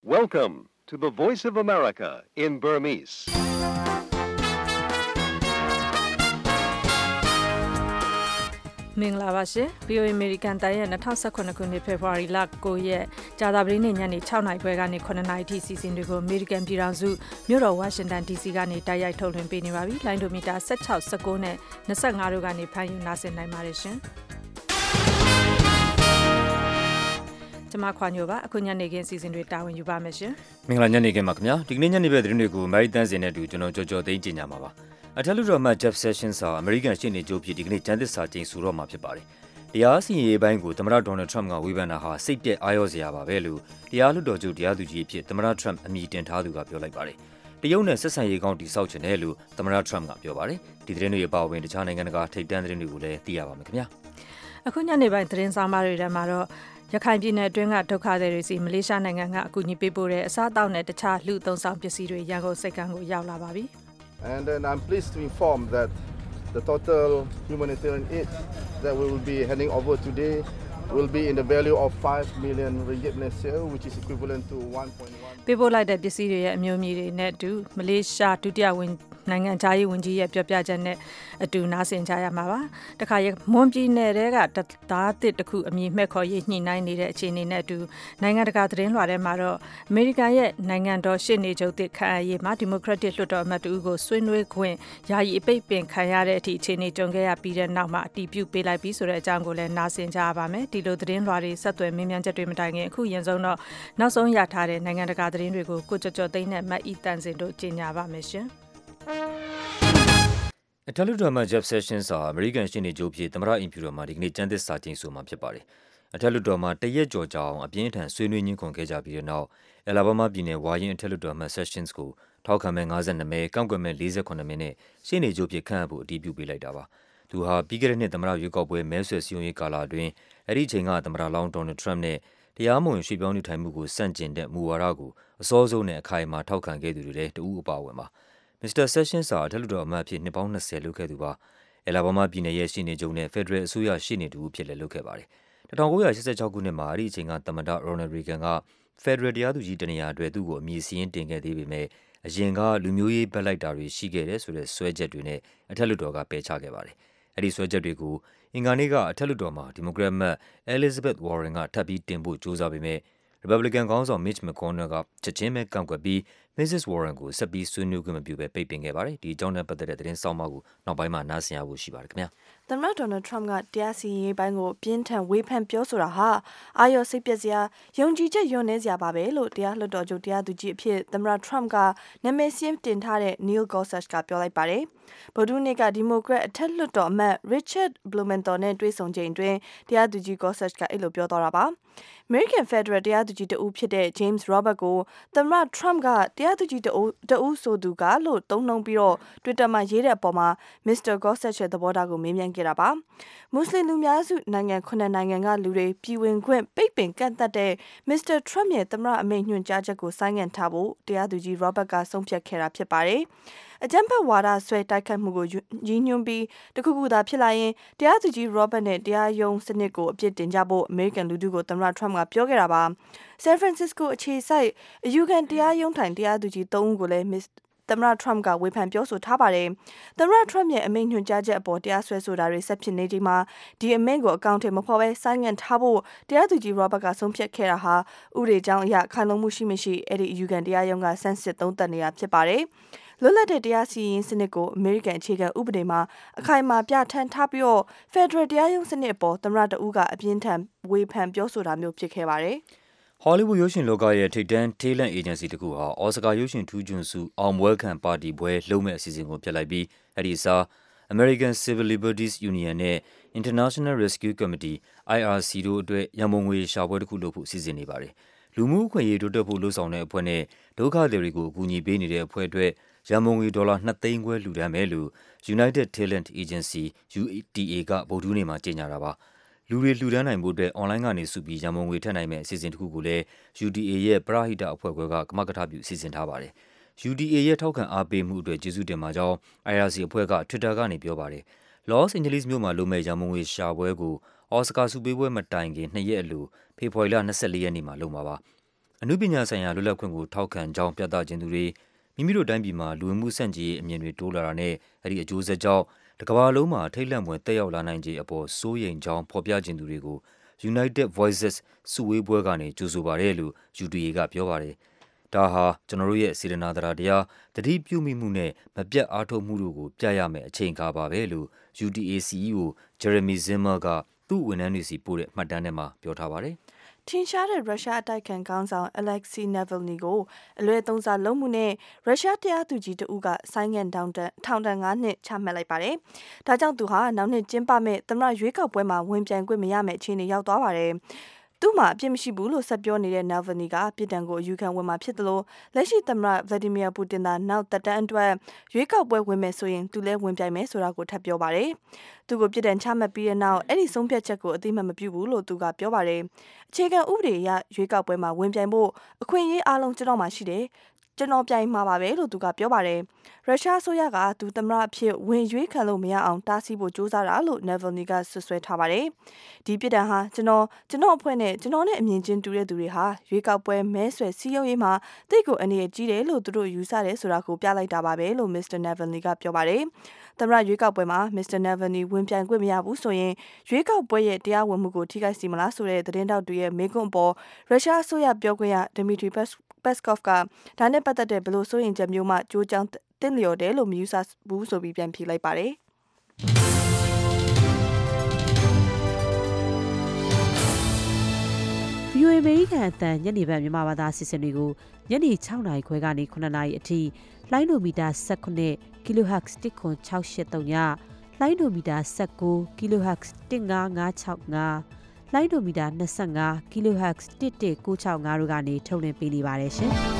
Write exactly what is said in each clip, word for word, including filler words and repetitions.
Welcome to the Voice of America in Burmese. ။မင်္ဂလာပါရှင်။ ဗီ အို အေ American တိုင်းရဲ့twenty eighteenခုနှစ် ဖေဖော်ဝါရီလnineရက်ကြာသပတေးနေ့ညနေsixနာရီခွဲကနေsevenနာရီထိစီစဉ်တွေကို American ပြည်ထောင်စုမြို့တော် Washington ဒီ စီ ကနေတိုက်ရိုက်ထုတ်လွှင့်ပေးနေပါပြီ။လိုင်းဒိုမီတာsixteen, nineteenနဲ့twenty-fiveတို့ကနေဖမ်းယူနားဆင်နိုင်ပါတယ်ရှင်။ကျွန်မခွာညိုပါအခုညနေခင်းစီစဉ်တွေတာဝန်ယူပါမယ်ရှင်။မင်္ဂလာညနေခင်းပါခင်ဗျာ။ဒီကနေ့ညနေဘက်သတင်းတွေကို American စင်နဲ့တူကျွန်တော်ကြော်ကြော်သိန်းကြီးညာမှာပါ။အထက်လွှတ်တော်မှ Jeff Sessions ဟာ American ရှေ့နေချုပ်ဖြစ်ဒီကနေ့ကျန်းသစ္စာကျိန်ဆိုတော့မှာဖြစ်ပါတယ်။တရားစီရင်ရေးပိုင်းကိုသမ္မတ Donald Trump ကဝေဖန်တာဟာစိတ်ပြက်အားရောစရာပါပဲလို့တရားလွှတ်တော်ချုပ်တရားသူကြီးဖြစ်သမ္မတ Trump အမည်တင်ထားသူကပြောလိုက်ပါတယ်။တရုတ်နဲ့ဆက်ဆံရေးကောင်းတိစောက်ချင်တယ်လို့သမ္မတ Trump ကပြောပါတယ်။ဒီသတင်းတွေအပါအဝင်တခြားနိုင်ငံတကာထိပ်တန်းသတင်းတွေကိုလည်းသိရပါမယ်ခင်ဗျာ။အခုညနေပိုင်းသတင်းဆောင်မတွေထဲမှာတော့ရခိုင်ပြည်နယ်အတွင်းကဒုက္ခသည်တွေစီမလေးရှားနိုင်ငံကအကူအညီပေးပို့တဲ့အစားအသောက်နဲ့တခြားလူအသုံးဆောင်ပစ္စည်းတွေရန်ကုန်စိတ်ကမ်းကိုရောက်လာပါပြီ။ And then I'm pleased to inform that the total humanitarian aid that we will be handing over today will be in the value of five million ringgit Malaysia, which is equivalent to one point one ပေးပို့လိုက်တဲ့ပစ္စည်းတွေရဲ့အမျိုးအမည်တွေနဲ့အတူမလေးရှားဒုတိယဝန်နိုင်ငံခြားရေးဝန်ကြီးရဲ့ပြောပြချက်နဲ့အတူနားဆင်ကြရမှာပါ။တခါရမွန်ပြည်နယ်တဲကသားတစ်တစ်ခုအမည်မှတ်ခေါ်ရေးညှိနှိုင်းနေတဲ့အခြေအနေနဲ့အတူနိုင်ငံတကာသတင်းလွှာထဲမှာတော့အမေရိကန်ရဲ့နိုင်ငံတော်ရှေ့နေချုပ်တစ်ခန့်အရေးမှာဒီမိုကရက်တစ်လွှတ်တော်အမတ်တူကိုဆွေးနွေးခွင့်ယာယီအပိတ်ပင်ခံရတဲ့အထိအခြေအနေကြုံခဲ့ရပြီးတဲ့နောက်မှာအတီးပြုတ်ပေးလိုက်ပြီးဆိုတဲ့အကြောင်းကိုလည်းနားဆင်ကြရပါမယ်။ဒီလိုသတင်းလွှာတွေဆက်သွယ်မင်းမြန်းချက်တွေမတိုင်ခင်အခုရင်ဆုံးတော့နောက်ဆုံးရထားတဲ့နိုင်ငံတကာသတင်းတွေကိုကိုကြော်ကြော်သိန်းနဲ့မတ်ဤတန်စင်တို့ကြီးညာပါမယ်ရှင်။အထက်လွှတ်တော်မှ Jeff Sessions ဟာ American ရှေ့နေချုပ်ဖြစ်သမ္မတအိမ်ဖြူတော်မှာဒီကနေ့ကျန်းသစ္စာကျိန်ဆိုမှာဖြစ်ပါတယ်။အထက်လွှတ်တော်မှာတရက်ကျော်ကြာအောင်အပြင်းအထန်ဆွေးနွေးညှိနှိုင်းခဲ့ကြပြီးတဲ့နောက် Alabama ပြည်နယ်ဝါရင်အထက်လွှတ်တော်မှ Sessions ကိုထောက်ခံမဲfifty-twoမဲကန့်ကွက်မဲforty-sevenမဲနဲ့ရှေ့နေချုပ်ဖြစ်ခန့်အပ်ဖို့အတည်ပြုပေးလိုက်တာပါ။သူဟာပြီးခဲ့တဲ့နှစ်သမ္မတရွေးကောက်ပွဲမဲဆွယ်စည်းရုံးရေးကာလအတွင်းအဲ့ဒီအချိန်ကသမ္မတလောင်း Donald Trump နဲ့တရားမဝင်ရွှေ့ပြောင်းနေထိုင်မှုကိုစန့်ကျင်တဲ့မူဝါဒကိုအစောဆုံးနဲ့အခိုင်အမာထောက်ခံခဲ့သူတွေလည်းတဦးအပါအဝင်ပါ။ မစ္စတာ Sessions ဟာအထက်လွှတ်တော်အမတ်အဖြစ်နှစ်ပေါင်းtwentyလုပ်ခဲ့သူပါ။ Alabama ပြည်နယ်ရဲ့ရှေ့နေချုပ်နဲ့ Federal အစိုးရရှေ့နေတူဖြစ်လည်းလုပ်ခဲ့ပါတယ်။nineteen eighty-sixခုနှစ်မှာအဲ့ဒီအချိန်ကသမ္မတ Ronald Reagan က Federal တရားသူကြီးတနေရာအတွက်သူ့ကိုအမည်စာရင်းတင်ခဲ့သေးပေမဲ့အရင်ကလူမျိုးရေးဘက်လိုက်တာတွေရှိခဲ့တယ်ဆိုတဲ့စွဲချက်တွေနဲ့အထက်လွှတ်တော်ကပယ်ချခဲ့ပါတယ်။အဲ့ဒီစွဲချက်တွေကိုအင်္ဂါနေ့ကအထက်လွှတ်တော်မှာဒီမိုကရက်အမတ် Elizabeth Warren ကထပ်ပြီးတင်ဖို့ကြိုးစားပေမဲ့ Republican ခေါင်းဆောင် Mitch McConnell ကချက်ချင်းပဲကန့်ကွက်ပြီး Missus Warren ကိုဆက်ပြီးဆွေးနွေးခွင့်မပြုဘဲပိတ်ပင်ခဲ့ပါတယ်။ဒီအကြောင်းနဲ့ပတ်သက်တဲ့သတင်းဆောင်မကိုနောက်ပိုင်းမှာနားဆင်ရဖို့ရှိပါတယ်ခင်ဗျာ။သမ္မတ Donald Trump ကတရားစီရင်ရေးပိုင်းကိုပြင်းထန်ဝေဖန်ပြောဆိုတာဟာအာရုံစိတ်ပျက်စရာယုံကြည်ချက်ယွန်းနေစရာပါပဲလို့တရားလွှတ်တော်ချုပ်တရားသူကြီးအဖြစ်သမ္မတ Trump ကနာမည်စာရင်းတင်ထားတဲ့ Neil Gorsuch ကပြောလိုက်ပါတယ်။ဗုဒ္ဓဟူးနေ့ကဒီမိုကရက်အထက်လွှတ်တော်အမတ် Richard Blumenthal နဲ့တွေ့ဆုံချိန်တွင်တရားသူကြီး Gorsuch ကအဲ့လိုပြောသွားတာပါ။ American Federal တရားသူကြီးတဦးဖြစ်တဲ့ James Robert ကိုသမ္မတ Trump ကတရားသူကြီးတဦးတဦးဆိုသူကလို့သုံးနှုန်းပြီးတော့ Twitter မှာရေးတဲ့အပေါ်မှာ Mister Gorsuch ရဲ့သဘောထားကိုမေးမြန်းခဲ့တာပါ။မွတ်စလင်လူများစုနိုင်ငံခုနှစ်နိုင်ငံကလူတွေပြည်ဝင်ခွင့်ပိတ်ပင်ကန့်သတ်တဲ့ Mister Trump ရဲ့သမ္မတအမိန့်ညွှန်ကြားချက်ကိုဆိုင်းငံ့ထားဖို့တရားသူကြီး Robert ကဆုံးဖြတ်ခဲ့တာဖြစ်ပါတယ်။အကြမ်းဖက်ဝါဒဆွဲတိုက်ခိုက်မှုကိုရည်ညွှန်းပြီးတခုခုသာဖြစ်လာရင်တရားသူကြီး Robert နဲ့တရားရုံးစနစ်ကိုအပြစ်တင်ကြဖို့ American လူထုကိုသမ္မတ Trump ကပြောခဲ့တာပါ။ San Francisco အခြေစိုက်အယူခံတရားရုံးထိုင်တရားသူကြီးthreeဦးကိုလည်း သမ္မတ Trump ကဝေဖန်ပြောဆိုထားပါတယ်။သမ္မတ Trump ရဲ့အမိန့်ညွှန်ကြားချက်အပေါ်တရားစွဲဆိုတာတွေဆက်ဖြစ်နေချိန်မှာဒီအမိန့်ကိုအကောင့်ထဲမဖော်ဘဲဆိုင်းငံ့ထားဖို့တရားသူကြီး Robert ကဆုံးဖြတ်ခဲ့တာဟာဥပဒေကြောင်းအရခိုင်လုံမှုရှိမရှိအဲ့ဒီအယူခံတရားရုံးကဆန်းစစ်သုံးသပ်နေတာဖြစ်ပါတယ်။လွတ်လပ်တဲ့တရားစီရင်စနစ်ကိုအမေရိကန်အခြေခံဥပဒေမှာအခိုင်အမာပြဋ္ဌာန်းထားပြီးတော့ Federal တရားရုံးစနစ်အပေါ်သမ္မတတဦးကအပြင်းထန်ဝေဖန်ပြောဆိုတာမျိုးဖြစ်ခဲ့ပါတယ်။ Hollywood ရုပ်ရှင်လောကရဲ့ထိပ်တန်း talent agency တခုဟာ Oscar ရုပ်ရှင်ထူးချွန်ဆုအောင်ပွဲခံပါတီပွဲလုပ်မဲ့အစီအစဉ်ကိုဖျက်လိုက်ပြီးအဲ့ဒီအစား American Civil Liberties Union နဲ့ International Rescue Committee I R C တို့အတွက်ရန်ပုံငွေရှာပွဲတစ်ခုလုပ်ဖို့စီစဉ်နေပါတယ်။လူမှုအခွင့်အရေးတိုးတက်ဖို့လှုံ့ဆော်တဲ့အဖွဲ့နဲ့ဒုက္ခသည်တွေကိုအကူအညီပေးနေတဲ့အဖွဲ့အတွက်ရန်ပုံငွေဒေါ်လာtwoသိန်းခွဲလှူဒါန်းမယ်လို့ United Talent Agency U T A ကဗုဒ္ဓဟူးနေ့မှာကြေညာတာပါ။လူတွေလှူဒါန်းနိုင်ဖို့အတွက်အွန်လိုင်းကနေစုပြီးရန်ပုံငွေထည့်နိုင်မယ့်အစီအစဉ်တစ်ခုကိုလည်း U T A ရဲ့ပရဟိတအဖွဲ့ခွဲကကမကထပြုစီစဉ်ထားပါတယ်။ U T A ရဲ့ထောက်ခံအားပေးမှုအတွက်ကျေးဇူးတင်ပါကြောင်း I R C အဖွဲ့က Twitter ကနေပြောပါတယ်။ Los Angeles မြို့မှာလုပ်မဲ့ရန်ပုံငွေရှာပွဲကို Oscar ဆုပေးပွဲမတိုင်ခင်နှစ်ရက်အလိုဖေဖော်ဝါရီလtwenty-fourရက်နေ့မှာလုပ်မှာပါ။အနုပညာဆိုင်ရာလွတ်လပ်ခွင့်ကိုထောက်ခံကြောင်းပြသခြင်းသူတွေမိမိတို့တိုင်းပြည်မှာလူဝင်မှုဆန့်ကျင်ရေးအမြင်တွေတိုးလာတာနဲ့အဲဒီအကျိုးဆက်ကြောင့်တကမ္ဘာလုံးမှာထိတ်လန့်ဖွယ်တက်ရောက်လာနိုင်ခြေအပေါ်စိုးရိမ်ကြောင်းဖော်ပြခြင်းသူတွေကို United Voices စုဝေးပွဲကနေကြိုဆိုပါတယ်လို့ ယူ တီ အေ ကပြောပါတယ်။ဒါဟာကျွန်တော်တို့ရဲ့စေတနာတရားသတိပြုမိမှုနဲ့မပြတ်အားထုတ်မှုတို့ကိုပြရမယ့်အချိန်အခါပါပဲလို့ ယူ တီ အေ စီ အီ အို Jeremy Zimmer ကသူ့ဝန်ထမ်းတွေစီပို့တဲ့မှတ်တမ်းထဲမှာပြောထားပါတယ်။ထင်ရှားတဲ့ရုရှားအတိုက်ခံခေါင်းဆောင် Alexei Navalny ကိုအလွဲသုံးစားလုပ်မှုနဲ့ရုရှားတရားသူကြီးတဦးကဆိုင်းငံ့ထောင်ဒဏ်ထောင်ဒဏ်၅နှစ်ချမှတ်လိုက်ပါတယ်။ဒါကြောင့်သူဟာနောက်နှစ်ကျင်းပမဲ့သမ္မတရွေးကောက်ပွဲမှာဝင်ပြိုင်ခွင့်မရမယ့်အခြေအနေရောက်သွားပါတယ်။သူ့မှာအပြစ်မရှိဘူးလို့ဆက်ပြောနေတဲ့ Navalny ကပြည်တံကိုအယူခံဝင်မှာဖြစ်တယ်လို့လက်ရှိသမ္မတ Vladimir Putin သာနောက်သက်တမ်းအတွက်ရွေးကောက်ပွဲဝင်မယ်ဆိုရင်သူလည်းဝင်ပြိုင်မယ်ဆိုတာကိုထပ်ပြောပါတယ်။သူကိုပြည်တံချမှတ်ပြီးတဲ့နောက်အဲ့ဒီဆုံးဖြတ်ချက်ကိုအသိမှတ်မပြုဘူးလို့သူကပြောပါတယ်။အခြေခံဥပဒေအရရွေးကောက်ပွဲမှာဝင်ပြိုင်ဖို့အခွင့်အရေးအားလုံးကျွန်တော်မှာရှိတယ်။ကျွန်တော်ပြိုင်မှာပါပဲလို့သူကပြောပါတယ်။ရုရှားအစိုးရကသူသမ္မတအဖြစ်ဝင်ရွေးခံလို့မရအောင်တားဆီးဖို့ကြိုးစားတာလို့ Navalny ကဆွဆွဲထားပါတယ်။ဒီပြည်တံဟာကျွန်တော်ကျွန်တော်အဖွဲ့နဲ့ကျွန်တော်နဲ့အမြင်ချင်းတူတဲ့သူတွေဟာရွေးကောက်ပွဲမဲဆွယ်စည်းရုံးရေးမှာတိတ်ကိုအနေရကြီးတယ်လို့သူတို့ယူဆတယ်ဆိုတာကိုပြလိုက်တာပါပဲလို့ Mr. Navalny ကပြောပါတယ်။သမ္မတရွေးကောက်ပွဲမှာ Mr. Navalny ဝင်ပြိုင်ခွင့်မရဘူးဆိုရင်ရွေးကောက်ပွဲရဲ့တရားဝင်မှုကိုထိခိုက်စေမလားဆိုတဲ့သတင်းတောက်တွေရဲ့မေးခွန်းအပေါ်ရုရှားအစိုးရပြောခွင့်ရ Dmitry Peskov ကဒါနဲ့ပတ်သက်တဲ့ဘယ်လိုစိုးရိမ်ချက်မျိုးမှကြိုးကြောင်းတင်လျော်တယ်လို့မယူဆဘူးဆိုပြီးပြန်ဖြေလိုက်ပါတယ်။ဗွီအိုအေ အမေရိကန်အသံညနေပိုင်းမြန်မာဘာသာအစီအစဉ်တွေကိုညနေ၆နာရီခွဲကနေ၇နာရီအထိလိုင်းဒိုမီတာ၁၈ kHz တစ်ခွန်၆၈၃ညလိုင်းဒိုမီတာ၁၉ kHz တစ်၅၅၆၅လိုင်းဒိုမီတာ၂၅ kHz တစ်တစ်၉၆၅တို့ကနေထုတ်လွှင့်ပေးနေပါတယ်ရှင်။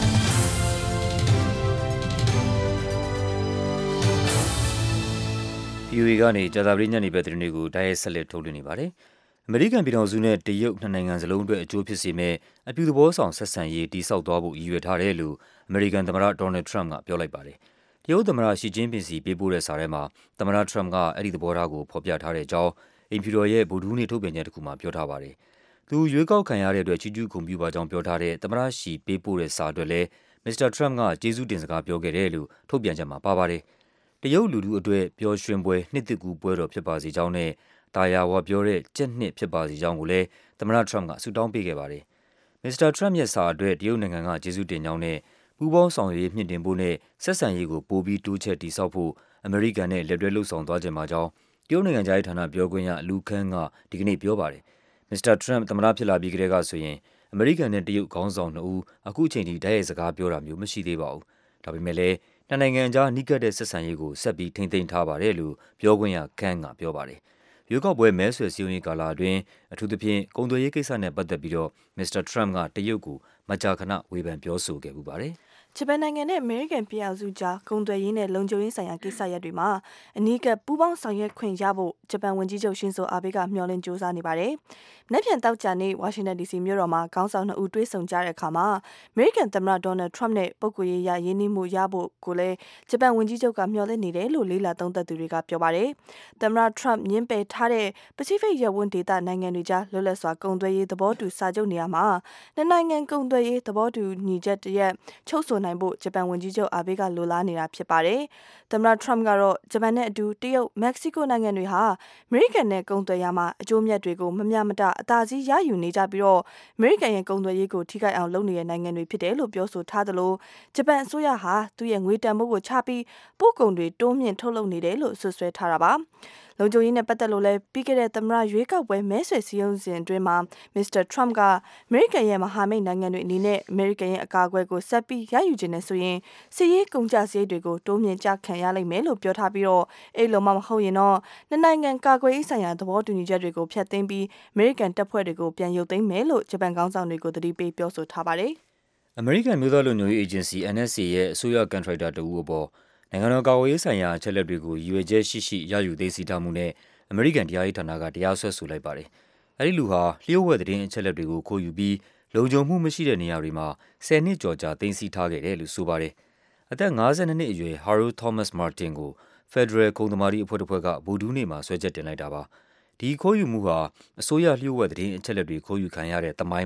ဗွီအိုအေ ကနေကြာသပတေးညနေပဲသတင်းတွေကိုတိုက်ရိုက်ဆက်လက်ထုတ်လွှင့်နေပါတယ်။အမေရိကန်ပြည်ထောင်စုနဲ့တရုတ်နှစ်နိုင်ငံစလုံးအတွက်အကျိုးဖြစ်စေမယ့်အပြုသဘောဆောင်ဆက်ဆံရေးတည်ဆောက်သွားဖို့ရည်ရွယ်ထားတယ်လို့အမေရိကန်သမ္မတဒေါ်နယ်လ်ဒ်ထရမ့်ပ်ကပြောလိုက်ပါတယ်။တရုတ်သမ္မတရှီကျင်းပင်စီပေးပို့တဲ့စာထဲမှာသမ္မတထရမ့်ပ်ကအဲ့ဒီသဘောထားကိုဖော်ပြထားတဲ့အကြောင်းအိမ်ဖြူတော်ရဲ့ဗုဒ္ဓဟူးနေ့ထုတ်ပြန်ချက်တစ်ခုမှာပြောထားပါတယ်။သူရွေးကောက်ခံရတဲ့အတွက်ချီးကျူးဂုဏ်ပြုပါကြောင်းပြောထားတဲ့သမ္မတရှီပေးပို့တဲ့စာအတွက်လည်းမစ္စတာထရမ့်ပ်ကကျေးဇူးတင်စကားပြောခဲ့တယ်လို့ထုတ်ပြန်ချက်မှာပါပါတယ်။တရုတ်လူထုအတွက်ပျော်ရွှင်ပွဲနှစ်သစ်ကူးပွဲတော်ဖြစ်ပါစေကြောင်းနဲ့တာယာဝပြောတဲ့ကြက်နှစ်ဖြစ်ပါစေကြောင်းကိုလည်းသမ္မတထရမ့်ပ်ကဆုတောင်းပေးခဲ့ပါတယ်။မစ္စတာထရမ့်ပ်ရဲ့စာအတွက်တရုတ်နိုင်ငံကကျေးဇူးတင်ကြောင်းနဲ့ပူးပေါင်းဆောင်ရွက်ရေးမြှင့်တင်ဖို့နဲ့ဆက်ဆံရေးကိုပိုပြီးတိုးချဲ့တည်ဆောက်ဖို့အမေရိကန်နဲ့လက်တွဲလှုပ်ဆောင်သွားကြမှာကြောင်းတရုတ်နိုင်ငံခြားရေးဌာနပြောခွင့်ရလူခန်းကဒီကနေ့ပြောပါတယ်။မစ္စတာထရမ့်ပ်သမ္မတဖြစ်လာပြီးကတည်းကဆိုရင်အမေရိကန်နဲ့တရုတ်ခေါင်းဆောင်နှစ်ဦးအခုချိန်ထိတိုက်ရိုက်စကားပြောတာမျိုးမရှိသေးပါဘူး။ဒါပေမဲ့လည်းနှစ်နိုင်ငံကြားနှီးကပ်တဲ့ဆက်ဆံရေးကိုဆက်ပြီးထိန်းသိမ်းထားပါတယ်လို့ပြောခွင့်ရခန်းကပြောပါတယ်။ရွေးကောက်ပွဲမဲဆွယ်စည်းရုံးရေးကာလအတွင်းအထူးသဖြင့်ကုန်သွယ်ရေးကိစ္စနဲ့ပတ်သက်ပြီးတော့မစ္စတာထရမ့်ပ်ကတရုတ်ကိုမကြာခဏဝေဖန်ပြောဆိုခဲ့ပူပါတယ်။ဂျပန်နိုင်ငံနဲ့အမေရိကန်ပြည်ထောင်စုကြားကုန်သွယ်ရေးနဲ့လုံခြုံရေးဆိုင်ရာကိစ္စရပ်တွေမှာအနီးကပ်ပူးပေါင်းဆောင်ရွက်ခွင့်ရဖို့ဂျပန်ဝန်ကြီးချုပ်ရှင်ဇိုအာဘေးကမျှော်လင့်ကြိုးစားနေပါတယ်။မနေ့ပြန်တောက်ကြနေ့ဝါရှင်တန်ဒီစီမြို့တော်မှာခေါင်းဆောင်နှစ်ဦးတွေ့ဆုံကြတဲ့အခါမှာအမေရိကန်သမ္မတဒေါ်နယ်ထရမ့်ပ်နဲ့ပုဂ္ဂိုလ်ရေးရရင်းနှီးမှုရဖို့ကိုလည်းဂျပန်ဝန်ကြီးချုပ်ကမျှော်လင့်နေတယ်လို့လေးလာသုံးသပ်သူတွေကပြောပါတယ်။သမ္မတထရမ့်ပ်ညှင်းပယ်ထားတဲ့ပစိဖိတ်ရပ်ဝန်းဒေသနိုင်ငံတွေကြားလွတ်လပ်စွာကုန်သွယ်ရေးသဘောတူစာချုပ်နေရာမှာနှစ်နိုင်ငံကုန်သွယ်ရေးသဘောတူညီချက်တရက်ချုပ်ဆိုနိုင်ဖို့ဂျပန်ဝန်ကြီးချုပ်အာဘေးကလိုလားနေတာဖြစ်ပါတယ်။သမ္မတထရမ့်ပ်ကတော့ဂျပန်နဲ့အတူတရုတ်မက္ကဆီကိုနိုင်ငံတွေဟာအမေရိကန်နဲ့ကုန်သွယ်ရမှာအကျိုးမြတ်တွေကိုမမျှမတအသာစီးရယူနေကြပြီးတော့အမေရိကန်ရဲ့ကုန်သွယ်ရေးကိုထိခိုက်အောင်လုပ်နေတဲ့နိုင်ငံတွေဖြစ်တယ်လို့ပြောဆိုထားသလိုဂျပန်အစိုးရဟာသူ့ရဲ့ငွေတန်ဖိုးကိုချပြီးပို့ကုန်တွေတိုးမြင့်ထုတ်လုပ်နေတယ်လို့ဆွဆွဲထားတာပါ။လုံခြုံရေးနဲ့ပတ်သက်လို့လည်းပြီးခဲ့တဲ့သမ္မတရွေးကောက်ပွဲမဲဆွယ်စည်းရုံးစဉ်အတွင်းမှာမစ္စတာထရမ့်ပ်ကအမေရိကန်ရဲ့မဟာမိတ်နိုင်ငံတွေအနေနဲ့အမေရိကန်ရဲ့အကာအကွယ်ကိုဆက်ပြီးရယူခြင်းနဲ့ဆိုရင်စစ်ရေးကုန်ကျစရိတ်တွေကိုတိုးမြင့်ကြခံရလိမ့်မယ်လို့ပြောထားပြီးတော့အဲ့လိုမှမဟုတ်ရင်တော့နှစ်နိုင်ငံကာကွယ်ရေးဆိုင်ရာသဘောတူညီချက်တွေကိုဖျက်သိမ်းပြီးအမေရိကန်တပ်ဖွဲ့တွေကိုပြန်ရုပ်သိမ်းမယ်လို့ဂျပန်ခေါင်းဆောင်တွေကိုသတိပေးပြောဆိုထားပါတယ်။အမေရိကန်မျိုးသားလုံခြုံရေးအေဂျင်စီ N S A ရဲ့အစိုးရကန်ထရိုက်တာတဦးအပေါ်နိုင်ငံတော်ကာကွယ်ရေးဆိုင်ရာအချက်အလက်တွေကိုရည်ရွယ်ချက်ရှိရှိရယူသိမ်းဆည်းထားမှုနဲ့အမေရိကန်တရားရေးဌာနကတရားစွဲဆိုလိုက်ပါတယ်။အဲဒီလူဟာလျှို့ဝှက်သတင်းအချက်အလက်တွေကိုခိုးယူပြီးလုံခြုံမှုမရှိတဲ့နေရာတွေမှာဆယ်နှစ်ကျော်ကြာသိမ်းဆည်းထားခဲ့တယ်လို့ဆိုပါတယ်။အသက်၅၂နှစ်အရွယ် Harold Thomas Martin ကို Federal ခုံသမာဓိအဖွဲ့တစ်ဖွဲ့ကဗုဒ္ဓဟူးနေ့မှာဆွဲချက်တင်လိုက်တာပါ။ဒီခိုးယူမှုဟာအစိုးရလျှို့ဝှက်သတင်းအချက်အလက်တွေခိုးယူခံရတဲ့သမိုင်းမှာ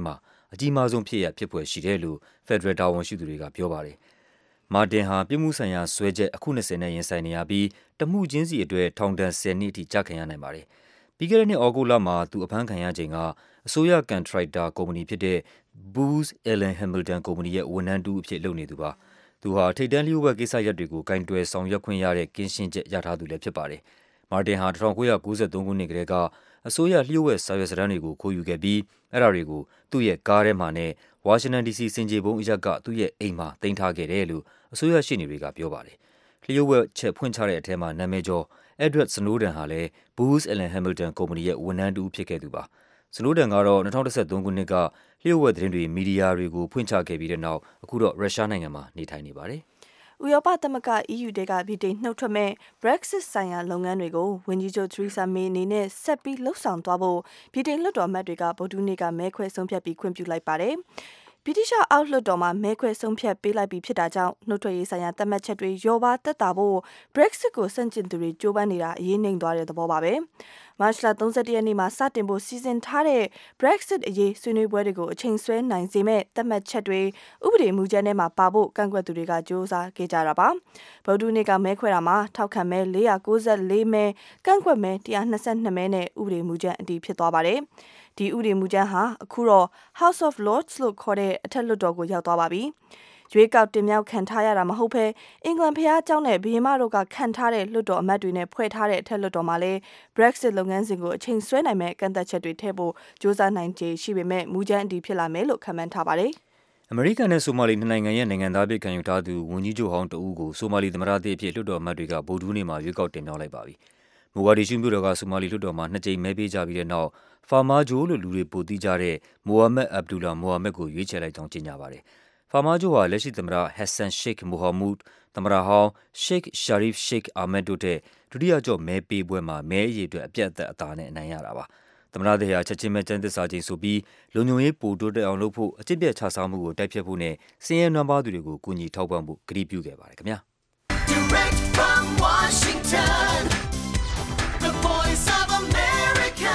အကြီးမားဆုံးဖြစ်ရဖြစ်ပွဲရှိတယ်လို့ Federal တာဝန်ရှိသူတွေကပြောပါတယ်။မာတင်ဟာပြစ်မှုဆိုင်ရာစွဲချက်အခု၂၀နဲ့ရင်ဆိုင်နေရပြီးတမှုချင်းစီအတွက်ထောင်ဒဏ်၁၀နှစ်အထိကျခံရနိုင်ပါတယ်။ပြီးခဲ့တဲ့နှစ်ဩဂုတ်လမှာသူအဖမ်းခံရချိန်ကအစိုးရကန်ထရိုက်တာကုမ္ပဏီဖြစ်တဲ့ Booz Allen Hamilton ကုမ္ပဏီရဲ့ဝန်ထမ်းတူအဖြစ်လုပ်နေသူပါ။သူဟာထိပ်တန်းလျှို့ဝှက်ကိစ္စရပ်တွေကိုကင်တွယ်ဆောင်ရွက်ခွင့်ရတဲ့ကင်းရှင်းချက်ရထားသူလည်းဖြစ်ပါတယ်။မာတင်ဟာ၁၉၉၃ခုနှစ်ကတည်းကအစိုးရလျှို့ဝှက်စာရွက်စာတမ်းတွေကိုခိုးယူခဲ့ပြီးအဲ့ဒါတွေကိုသူ့ရဲ့ကားထဲမှာနဲ့ဝါရှင်တန် ဒီစီ စင်ကြေဘုံအရက်ကသူ့ရဲ့အိမ်မှာတင်ထားခဲ့တယ်လို့အစိုးရရှေ့နေတွေကပြောပါတယ်။လျှို့ဝှက်ချက်ဖွင့်ချတဲ့အထက်မှာနာမည်ကျော် Edward Snowden ဟာလည်း Booz Allen Hamilton ကုမ္ပဏီရဲ့ဝန်ထမ်းတူဖြစ်ခဲ့သူပါ။ Snowden ကတော့၂၀၁၃ခုနှစ်ကလျှို့ဝှက်သတင်းတွေမီဒီယာတွေကိုဖွင့်ချခဲ့ပြီးတဲ့နောက်အခုတော့ရုရှားနိုင်ငံမှာနေထိုင်နေပါတယ်။ဥရောပသမဂ္ဂ E U တဲကဗြိတိန်နှုတ်ထွက်မဲ့ Brexit ဆိုင်ရာလုပ်ငန်းတွေကိုဝန်ကြီးချုပ် Theresa May အနေနဲ့ဆက်ပြီးလှုပ်ဆောင်သွားဖို့ဗြိတိန်လွှတ်တော်အမတ်တွေကဗုဒ္ဓဟူးနေ့ကမဲခွဲဆုံးဖြတ်ပြီးခွင့်ပြုလိုက်ပါတယ်။ဗြိတိရှအောက်လွှတ်တော်မှာမဲခွဲဆုံးဖြတ်ပေးလိုက်ပြီးဖြစ်တာကြောင့်နှုတ်ထွက်ရေးဆိုင်ရာသတ်မှတ်ချက်တွေရောပါတက်တာဖို့ Brexit ကိုဆန့်ကျင်သူတွေကြိုးပမ်းနေတာအရေးနှိမ်သွားတဲ့သဘောပါပဲ။မတ်လ၃၁ရက်နေ့မှာစတင်ဖို့စီစဉ်ထားတဲ့ Brexit အရေးဆွေးနွေးပွဲတွေကိုအချိန်ဆွဲနိုင်စေမဲ့သတ်မှတ်ချက်တွေဥပဒေမူကြမ်းထဲမှာပါဖို့ကန့်ကွက်သူတွေကကြိုးစားခဲ့ကြတာပါ။ဗုဒ္ဓဟူးနေ့ကမဲခွဲတာမှာထောက်ခံမဲ၄၉၄မဲကန့်ကွက်မဲ၁၂၂မဲနဲ့ဥပဒေမူကြမ်းအတည်ဖြစ်သွားပါတယ်။ဒီဥပဒေမူကြမ်းဟာအခုတော့ House of Lords လို့ခေါ်တဲ့အထက်လွှတ်တော်ကိုရောက်သွားပါပြီ။ရွေးကောက်တင်မြှောက်ခံထားရတာမဟုတ်ဘဲအင်္ဂလန်ဖျားเจ้าနဲ့ဘီယမတို့ကခံထားတဲ့လွှတ်တော်အမတ်တွေနဲ့ဖွဲ့ထားတဲ့အထက်လွှတ်တော်မှာလည်း Brexit လုပ်ငန်းစဉ်ကိုအချိန်ဆွဲနိုင်မဲ့ကန့်သက်ချက်တွေထည့်ဖို့စ조사နိုင်ခြေရှိပေမဲ့မူကြမ်းအတည်ဖြစ်လာမယ်လို့ခန့်မှန်းထားပါတယ်။အမေရိကန်နဲ့ဆိုမာလီနှစ်နိုင်ငံရဲ့နိုင်ငံသားပြည်ခံယူထားသူဝန်ကြီးချုပ်ဟောင်းတဦးကိုဆိုမာလီသမ္မတသစ်အဖြစ်လွှတ်တော်အမတ်တွေကဗုဒ္ဓဟူးနေ့မှာရွေးကောက်တင်မြှောက်လိုက်ပါပြီ။မိုဂါဒီရှူးမြို့တော်ကဆိုမာလီလွှတ်တော်မှာနှစ်ကြိမ်မဲပေးကြပြီးတဲ့နောက်ဖာမာဂျိုလို့လူတွေပိုသိကြတဲ့မိုဟာမက်အဗ်ဒူလာမိုဟာမက်ကိုရွေးချယ်လိုက်ကြောင်းကြေညာပါတယ်။ဖာမာဂျိုဟာလက်ရှိသမ္မတဟက်ဆန်ရှိခ်မိုဟာမုဒ်သမ္မတဟောင်းရှိခ်ရှာရီဖ်ရှိခ်အာမက်တို့တဲ့ဒုတိယကျော့မဲပေးပွဲမှာမဲအရေအတွက်အပြတ်အသတ်အသာနဲ့အနိုင်ရတာပါ။သမ္မတသစ်ဟာချက်ချင်းပဲကျန်းသစ္စာချိန်ဆိုပြီးလုံခြုံရေးပိုတိုးတက်အောင်လုပ်ဖို့အကျင့်ပြတ်ခြစားမှုကိုတိုက်ဖျက်ဖို့နဲ့စည်ရဲနွမ်းပါးသူတွေကိုကူညီထောက်ပံ့ဖို့ကတိပြုခဲ့ပါတယ်ခင်ဗျာ။ Direct from Washington The Voice of America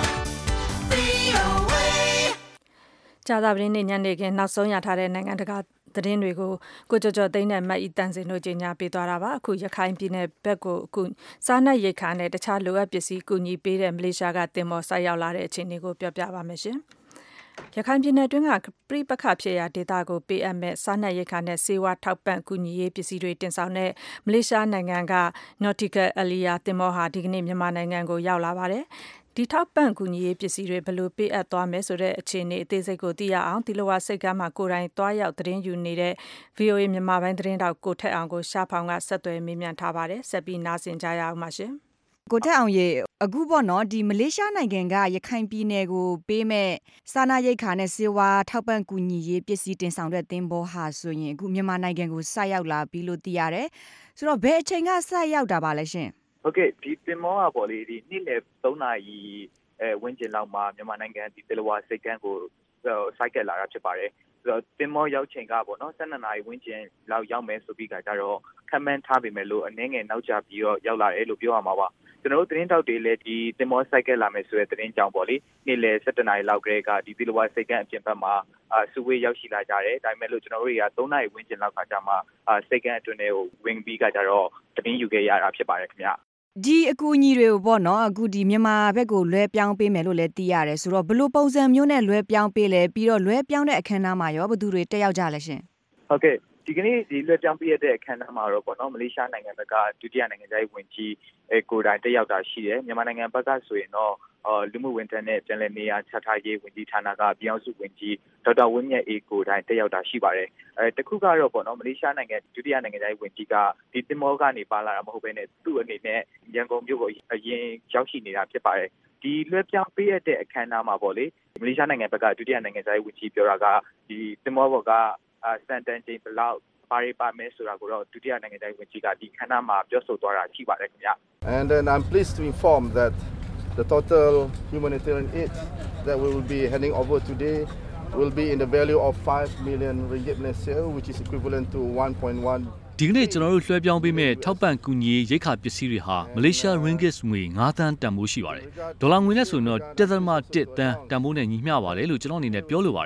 V O A ကြာသပတေးနေ့ညနေခင်းနောက်ဆုံးရထားတဲ့နိုင်ငံတကာသတင်းတွေကိုကိုကျော်ကျော်သိန်းနဲ့မတ်ဤတန်စင်တို့ကြီးညာပေးသွားတာပါအခုရခိုင်ပြည်နယ်ဘက်ကိုအခုစားနပ်ရိက္ခာနဲ့တခြားလိုအပ်ပစ္စည်းကူညီပေးတဲ့မလေးရှားကတင်မော်ဆိုက်ရောက်လာတဲ့အခြေအနေကိုပြောပြပါမယ်ရှင်ရခိုင်ပြည်နယ်တွင်းကပြိပခဖြစ်ရာဒေသကိုပေးအပ်မဲ့စားနပ်ရိက္ခာနဲ့ဆေးဝါးထောက်ပံ့ကူညီရေးပစ္စည်းတွေတင်ဆောင်တဲ့မလေးရှားနိုင်ငံက Nautical Alia တင်မော်ဟာဒီကနေ့မြန်မာနိုင်ငံကိုရောက်လာပါတယ်ဒီထောက်ပံ့ကူညီရေးပစ္စည်းတွေဘယ်လိုပေးအပ်သွားမယ်ဆိုတဲ့အခြေအနေအသေးစိတ်ကိုသိရအောင်ဒီလိုဝါစိတ်ကမ်းမှာကိုယ်တိုင်သွားရောက်သတင်းယူနေတဲ့ V O A မြန်မာပိုင်းသတင်းတောက်ကိုထက်အောင်ကိုရှာဖောင်ကဆက်သွယ်မေးမြန်းထားပါတယ်ဆက်ပြီးနားဆင်ကြရအောင်ပါရှင်ကိုတက်အောင်ရေအခုပေါ့နော်ဒီမလေးရှားနိုင်ငံကရခိုင်ပြည်နယ်ကိုပေးမဲ့စားနပ်ရိက္ခာနဲ့ဆေးဝါးထောက်ပံ့ကူညီရေးပစ္စည်းတင်ဆောင်တဲ့သင်္ဘောဟာဆိုရင်အခုမြန်မာနိုင်ငံကိုဆိုက်ရောက်လာပြီလို့သိရတယ်ဆိုတော့ဘယ်အချိန်ကဆိုက်ရောက်တာပါလဲရှင်ဟုတ်ကဲ့ဒီတင်မောကပေါ့လေဒီနေ့လယ်သုံးနာရီအဲဝန်းကျင်လောက်မှာမြန်မာနိုင်ငံဒီတလဝါစိတ်ကန်းကိုဆိုက်ကလာတာဖြစ်ပါတယ်ဆိုတော့တင်မောရောက်ချိန်ကပေါ့နော်၁၂နာရီဝန်းကျင်လောက်ရောက်မယ်ဆိုပြီးကြတော့ခန့်မှန်းထားပေမဲ့လို့အနည်းငယ်နောက်ကျပြီးတော့ရောက်လာတယ်လို့ပြောရမှာပါကျွန်တော်တို့သတင်းတောက်တွေလည်းဒီတင်မောဆိုက်ကလာမယ်ဆိုတဲ့သတင်းကြောင့်ပေါ့လေနေ့လယ်၁၁နာရီလောက်ကလေးကဒီတလဝါစိတ်ကန်းအပြင်ဘက်မှာအစူဝေးရောက်ရှိလာကြတယ်ဒါပေမဲ့လို့ကျွန်တော်တို့တွေက၃နာရီဝန်းကျင်လောက်ကကြာမှစိတ်ကန်းအတွင်းကိုဝင်ပြီးကြတော့သတင်းယူခဲ့ရတာဖြစ်ပါတယ်ခင်ဗျဒီအကူအညီတွေကိုပေါ့နော်အခုဒီမြန်မာဘက်ကိုလွှဲပြောင်းပေးမယ်လို့လည်းသိရတယ်ဆိုတော့ဘယ်လိုပုံစံမျိုးနဲ့လွှဲပြောင်းပေးလဲပြီးတော့လွှဲပြောင်းတဲ့အခမ်းအနားမှာရောဘယ်သူတွေတက်ရောက်ကြလဲရှင်ဟုတ်ကဲ့ဒီကနေ့ဒီလွှဲပြောင်းပေးရတဲ့အခမ်းအနားမှာတော့ပေါ့နော်မလေးရှားနိုင်ငံဘက်ကဒုတိယနိုင်ငံသားဝန်ကြီးအဲကိုယ်တိုင်တက်ရောက်တာရှိတယ်မြန်မာနိုင်ငံဘက်ကဆိုရင်တော့အော်လူမှုဝန်ထမ်းနဲ့ပြည်내နေရာချထားရေးဝန်ကြီးဌာနကပြည်အောင်စုဝန်ကြီးဒေါက်တာဝင်းမြတ်အေးကိုယ်တိုင်တက်ရောက်တာရှိပါတယ်အဲတခုကတော့ပေါ့နော်မလေးရှားနိုင်ငံဒုတိယနိုင်ငံသားဝန်ကြီးကဒီတင်မောကနေပါလာတာမဟုတ်ဘဲနဲ့သူ့အနေနဲ့ရန်ကုန်မြို့ကိုအရင်ရောက်ရှိနေတာဖြစ်ပါတယ်ဒီလွှဲပြောင်းပေးရတဲ့အခမ်းအနားမှာပေါ့လေမလေးရှားနိုင်ငံဘက်ကဒုတိယနိုင်ငံသားဝန်ကြီးပြောတာကဒီတင်မောဘောကစန်တန်ချင်းဘလောက်ပါရီပါမယ်ဆိုတာကိုတော့ဒုတိယနိုင်ငံသားဝန်ကြီးကဒီခန်းနာမှာပြောဆိုသွားတာရှိပါတယ်ခင်ဗျာ And then I'm pleased to inform that the total humanitarian aid that we will be handing over today will be in the value of five million ringgit Malaysia which is equivalent to one point one ဒီကနေ့ကျွန်တော်တို့လွှဲပြောင်းပေးမဲ့ထောက်ပံ့ကူညီရိက္ခာပစ္စည်းတွေဟာမလေးရှား ringgit ငွေ၅သန်းတန်ဖိုးရှိပါတယ်။ဒေါ်လာငွေနဲ့ဆိုရင်တော့တစ်ဒသမတစ်တန်းတန်ဖိုးနဲ့ညီမျှပါတယ်လို့ကျွန်တော်အနေနဲ့ပြောလိုပါတယ်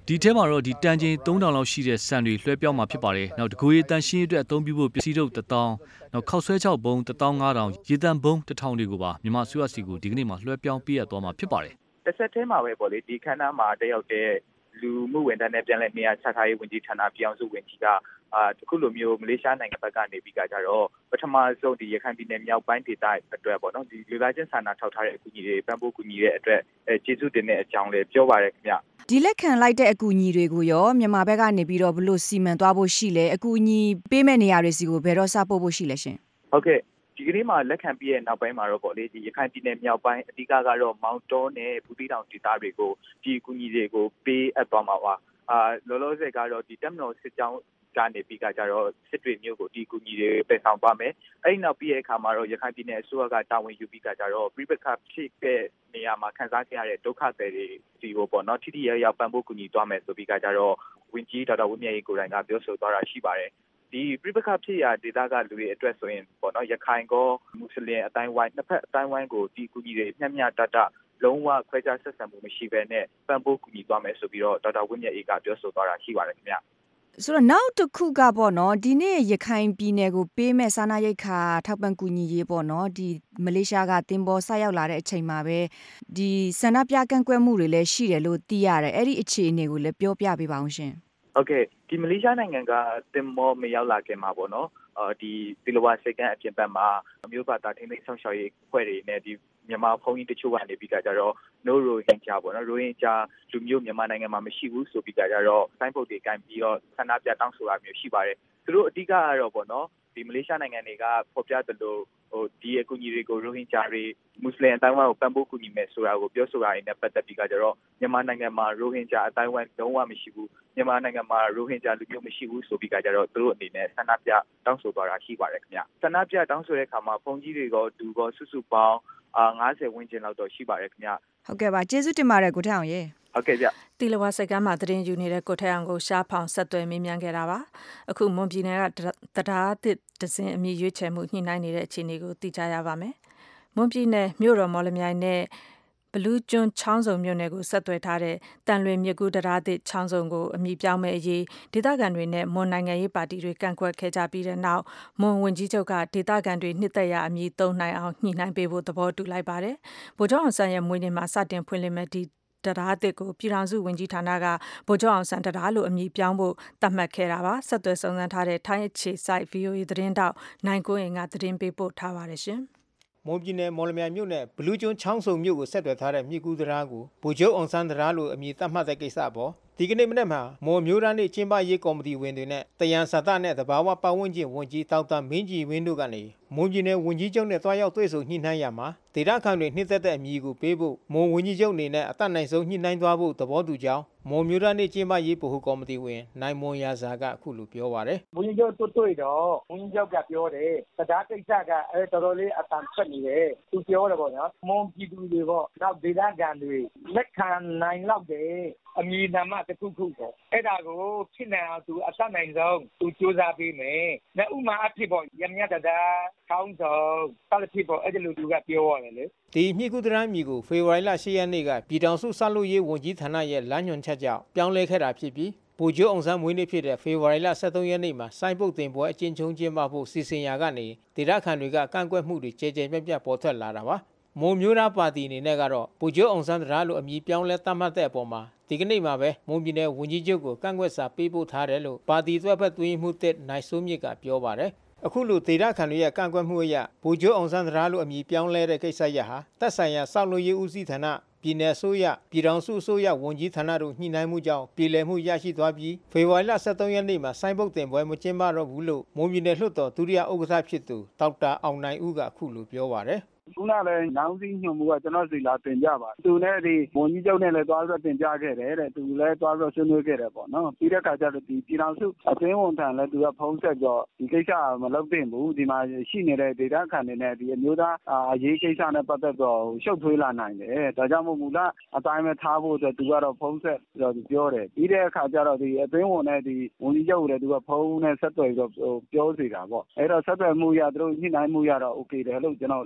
ဒီထဲမှာတော့ဒီတန်ချိန်သုံးထောင်လောက်ရှိတဲ့ဆန်တွေလွှဲပြောင်းမှာဖြစ်ပါတယ်နောက်တကူရေးတန်ရှင်းအတွက်အသုံးပြုဖို့ပစ္စည်းတို့တစ်တောင်းနောက်ခောက်ဆွဲချောက်ဘုံတစ်တောင်းငါးထောင်ရေတံဘုံတစ်ထောင်တွေကိုပါမြန်မာအစိုးရစီကိုဒီကနေ့မှလွှဲပြောင်းပေးရသွားမှာဖြစ်ပါတယ်တစ်ဆက်တည်းမှာပဲပေါ့လေဒီခန်းသားမှာတက်ရောက်တဲ့လူမှုဝန်ထမ်းနဲ့ပြန်လည်နေရာချထားရေးဝန်ကြီးဌာနပြောင်းစုဝန်ကြီးကအာတခုလိုမျိုးမလေးရှားနိုင်ငံဘက်ကနေပြီးကြတော့ပထမဆုံးဒီရခိုင်ပြည်နယ်မြောက်ပိုင်းဒေသအတွက်ပေါ့နော်ဒီလူသားချင်းစာနာထောက်ထားတဲ့အကူအညီတွေပံ့ပိုးကူညီတဲ့အတွက်အဲကျေးဇူးတင်တဲ့အကြောင်းလေးပြောပါရခင်ဗျဒီလက်ခံလိုက်တဲ့အကူအညီတွေကိုရောမြန်မာဘက်ကနေပြီးတော့ဘလို့စီမံသွားဖို့ရှိလဲအကူအညီပေးမဲ့နေရာတွေစီကိုဘယ်တော့စပို့ဖို့ရှိလဲရှင်ဟုတ်ကဲ့ဒီကနေ့မှာလက်ခံပြီးရဲ့နောက်ပိုင်းမှာတော့ပေါ့လေဒီရခိုင်ပြည်နယ်မြောက်ပိုင်းအဓိကကတော့မောင်တောနဲ့ဘူးတီတောင်ဒေသတွေကိုဒီအကူအညီတွေကိုပေးအပ်သွားမှာပါအာလောလောဆယ်ကတော့ဒီတက်မတော်စစ်ကြောင်းကနေပြီးကြတော့စစ်တွေမျိုးကိုဒီအကူအညီတွေပယ်ဆောင်ပါမယ်အဲ့ဒီနောက်ပြီးရဲ့အခါမှာတော့ရခိုင်ပြည်နယ်အစိုးရကတာဝန်ယူပြီးကြတော့ပြိပခတ်ဖြစ်တဲ့နေရာမှာခံစားကြရတဲ့ဒုက္ခသည်တွေဒီကိုပေါ့နော်ထိထိရောက်ရောက်ပံ့ပိုးကူညီသွားမယ်ဆိုပြီးကြတော့ဝန်ကြီးဒေါက်တာဝင်းမြတ်ရေးကိုယ်တိုင်ကပြောဆိုသွားတာရှိပါတယ်ဒီပြိပခတ်ဖြစ်ရာဒေသကလူတွေအတွက်ဆိုရင်ပေါ့နော်ရခိုင်ကောမွတ်စလင်အတိုင်းဝိုင်းနှစ်ဖက်အတိုင်းဝိုင်းကိုဒီကူညီတွေမျှမျှတတလုံးဝခွဲခြားဆက်ဆံမှုမရှိဘဲနဲ့ပံ့ပိုးကူညီသွားမယ်ဆိုပြီးတော့ဒေါက်တာဝင်းမြတ်အေးကပြောဆိုသွားတာရှိပါတယ်ခင်ဗျဆိုတော့နောက်တစ်ခုကပေါ့နော်ဒီနေ့ရခိုင်ပြည်နယ်ကိုပေးမဲ့စားနပ်ရိက္ခာထောက်ပံ့ကူညီရေးပေါ့နော်ဒီမလေးရှားကတင်ပေါ်ဆက်ရောက်လာတဲ့အချိန်မှာပဲဒီဆန္ဒပြကန့်ကွက်မှုတွေလည်းရှိတယ်လို့သိရတယ်အဲ့ဒီအခြေအနေကိုလည်းပြောပြပေးပါအောင်ရှင်ဟုတ်ကဲ့ဒီမလေးရှားနိုင်ငံကတင်မောမရောက်လာခင်မှာပေါ့နော်အော်ဒီတီလဝါစိတ်ကအပြင်ဘက်မှာမျိုးဘာသာထိန်းသိမ်းဆောင်ရှောက်ရေးအဖွဲ့တွေနဲ့ဒီမြန်မာဖုန်းကြီးတချို့ကနေပြီးကြတော့ no rohingya ပေါ့နော် rohingya လူမျိုးမြန်မာနိုင်ငံမှာမရှိဘူးဆိုပြီးကြတော့စိုင်းပုတ်တွေကင်ပြီးတော့ဆန္ဒပြတောင်းဆိုတာမျိုးရှိပါတယ်သူတို့အဓိကကတော့ပေါ့နော်ဒီမလေးရှားနိုင်ငံတွေကဖော်ပြသလိုဟိုဒီအကူအညီတွေကို rohingya တွေမွတ်စလင်အတိုင်းဝိုင်းကိုပံ့ပိုးကူညီမယ်ဆိုတာကိုပြောဆိုတာတွေနဲ့ပတ်သက်ပြီးကြတော့မြန်မာနိုင်ငံမှာ rohingya အတိုင်းဝိုင်းလုံးဝမရှိဘူးမြန်မာနိုင်ငံမှာ rohingya လူမျိုးမရှိဘူးဆိုပြီးကြတော့သူတို့အနေနဲ့ဆန္ဒပြတောင်းဆိုသွားတာရှိပါတယ်ခင်ဗျဆန္ဒပြတောင်းဆိုတဲ့အခါမှာဖုန်ကြီးတွေကဒူကစုစုပေါင်းအာငါးဆယ်ဝန်းကျင်လောက်တော့ရှိပါတယ်ခင်ဗျဟုတ်ကဲ့ပါကျေးဇူးတင်ပါတယ်ကိုထက်အောင်ရေဟုတ်ကဲ့ဗျတီလဝါစိတ်ကမ်းမှာသတင်းယူနေတဲ့ကိုထက်အောင်ကိုရှားဖောင်ဆက်သွယ်မေးမြန်းခဲ့တာပါအခုမွန်ပြည်နယ်ကတရားတစ်ဒဇင်အမည်ရွေးချယ်မှုညှိနှိုင်းနေတဲ့အခြေအနေကိုသိကြရပါမယ်မွန်ပြည်နယ်မြို့တော်မော်လမြိုင်နဲ့ဘလူးကျွန်းချောင်းစုံမြို့နယ်ကိုဆက်သွယ်ထားတဲ့တန်လွင်မြကူတရားတစ်ချောင်းစုံကိုအမည်ပြောင်းမဲ့အရေးဒေသခံတွေနဲ့မွန်နိုင်ငံရေးပါတီတွေကန့်ကွက်ခဲ့ကြပြီးတဲ့နောက်မွန်ဝန်ကြီးချုပ်ကဒေသခံတွေနှစ်သက်ရအမည်သုံးနိုင်အောင်ညှိနှိုင်းပေးဖို့သဘောတူလိုက်ပါတယ်ဗိုလ်ချုပ်အောင်ဆန်းရဲ့မွေးနေ့မှာစတင်ဖွင့်လှစ်မဲ့ဒီတရားအသစ်ကိုပြည်ထောင်စုဝန်ကြီးဌာနကဗိုလ်ချုပ်အောင်ဆန်းတရားလို့အမည်ပြောင်းဖို့သတ်မှတ်ခဲ့တာပါဆက်သွယ်စုံစမ်းထားတဲ့ထိုင်းအခြေစိုက် ဗီအိုအေ သတင်းတောက်နိုင်ကိုရင်ကသတင်းပေးပို့ထားပါတယ်ရှင်မွန်ပြည်နယ်မော်လမြိုင်မြို့နယ်ဘလူးကျွန်းချောင်းစုံမြို့ကိုဆက်သွယ်ထားတဲ့မြစ်ကူးတရားကိုဗိုလ်ချုပ်အောင်ဆန်းတရားလို့အမည်သတ်မှတ်တဲ့ကိစ္စပေါ်ဒီကနေ့မနေ့မှာမော်မျိုးရန်နေကျင်းပရေးကော်မတီဝင်တွေနဲ့တယန်စာတနဲ့တဘာဝပတ်ဝန်းကျင်ဝန်ကြီးတောက်တာမင်းကြီးဝင်းတို့ကနေမွန်ပြည်နယ်ဝန်ကြီးချုပ်နဲ့တွားရောက်တွေ့ဆုံညှိနှိုင်းရမှာဒေသခံတွေနှစ်သက်တဲ့အမည်ကိုပေးဖို့မွန်ဝန်ကြီးချုပ်အနေနဲ့အတတ်နိုင်ဆုံးညှိနှိုင်းသွားဖို့သဘောတူကြောင်းမော်မျိုးရန်နေကျင်းပရေးဗဟိုကော်မတီဝင်နိုင်မွန်ရာဇာကအခုလိုပြောပါတယ်ဝန်ကြီးချုပ်တွေ့တွေ့တော့ဝန်ကြီးချုပ်ကပြောတယ်တရားကိစ္စကအဲတော်တော်လေးအတန်ထွက်နေတယ်သူပြောတယ်ပေါ့နော်မွန်ပြည်သူတွေပေါ့နောက်ဒေသခံတွေလက်ခံနိုင်လောက်တယ်အမည်နာမတစ်ခုခုပေါ့အဲ့ဒါကိုဖြစ်နေအောင်သူအတတ်နိုင်ဆုံးသူစူးစမ်းပေးမယ်။နောက်ဥမာအဖြစ်ပေါ့ရမြတ်တာကောင်းဆုံးတားဖြစ်ပေါ့အဲ့ဒီလိုသူကပြောရတယ်လေဒီမြစ်ကူတရမ်းမျိုးကိုဖေဖော်ဝါရီလ၈ရက်နေ့ကပြည်ထောင်စုဆက်လုပ်ရေးဝန်ကြီးဌာနရဲ့လမ်းညွှန်ချက်ကြောင့်ပြောင်းလဲခဲ့တာဖြစ်ပြီးဗိုလ်ချုပ်အောင်ဆန်းမွေးနေ့ဖြစ်တဲ့ဖေဖော်ဝါရီလ၁၃ရက်နေ့မှာစိုင်းပုတ်တင်ပွဲအကျဉ်းချုံးကျင်းပဖို့စီစဉ်ရာကနေဒေသခံတွေကကန့်ကွက်မှုတွေကြေကြေပြန့်ပြန့်ပေါ်ထွက်လာတာပါမွန်မျိုးသားပါတီအနေနဲ့ကတော့ဗိုလ်ချုပ်အောင်ဆန်းတရားလို့အမည်ပြောင်းလဲသတ်မှတ်တဲ့အပေါ်မှာဒီကနေ့မှာပဲမွန်ပြည်နယ်ဝန်ကြီးချုပ်ကိုကန့်ကွက်စာပေးပို့ထားတယ်လို့ပါတီသွက်ဖက်သွင်းမှုတစ်နိုင်စိုးမြင့်ကပြောပါတယ်အခုလိုဒေသခံတွေရဲ့ကန့်ကွက်မှုအရဗိုလ်ချုပ်အောင်ဆန်းတရားလို့အမည်ပြောင်းလဲတဲ့ကိစ္စရဟာသက်ဆိုင်ရာစောက်လို့ရေးဦးစီးဌာနပြည်နယ်အစိုးရပြည်ထောင်စုအစိုးရဝန်ကြီးဌာနတို့ညှိနှိုင်းမှုကြောင့်ပြည်လည်မှုရရှိသွားပြီးဖေဖော်ဝါရီလ၁၃ရက်နေ့မှာစိုင်းပုတ်တင်ပွဲမကျင်းပတော့ဘူးလို့မွန်ပြည်နယ်လွှတ်တော်ဒုတိယဥက္ကဋ္ဌဖြစ်သူဒေါက်တာအောင်နိုင်ဦးကအခုလိုပြောပါတယ်ခုနလည်းနောင်စီညွှန်မှုကကျွန်တော်စီလာတင်ကြပါသူနဲ့ဒီဝန်ကြီးချုပ်နဲ့လည်းတွားပြီးတင်ကြခဲ့တယ်တဲ့သူလည်းတွားပြီးဆွေးနွေးခဲ့တယ်ပေါ့နော်ပြီးတဲ့အခါကျတော့ဒီပြည်ထောင်စုအသိဝန်ထမ်းလည်းသူကဖုံးဆက်တော့ဒီကိစ္စမလုပ်သင့်ဘူးဒီမှာရှိနေတဲ့ဒေသခံတွေနဲ့ဒီအမျိုးသားအရေးကိစ္စနဲ့ပတ်သက်တော့ရှုပ်ထွေးလာနိုင်တယ်ဒါကြောင့်မို့မူလအတိုင်းပဲထားဖို့အတွက်သူကတော့ဖုံးဆက်တော့ပြောတယ်ပြီးတဲ့အခါကျတော့ဒီအသိဝန်နဲ့ဒီဝန်ကြီးချုပ်လည်းသူကဖုံးနဲ့ဆက်သွယ်ပြီးတော့ပြောစီတာပေါ့အဲ့တော့ဆက်သွယ်မှုရသူတို့ညှိနှိုင်းမှုရတော့ okay တယ်လို့ကျွန်တော်လာပြောပြ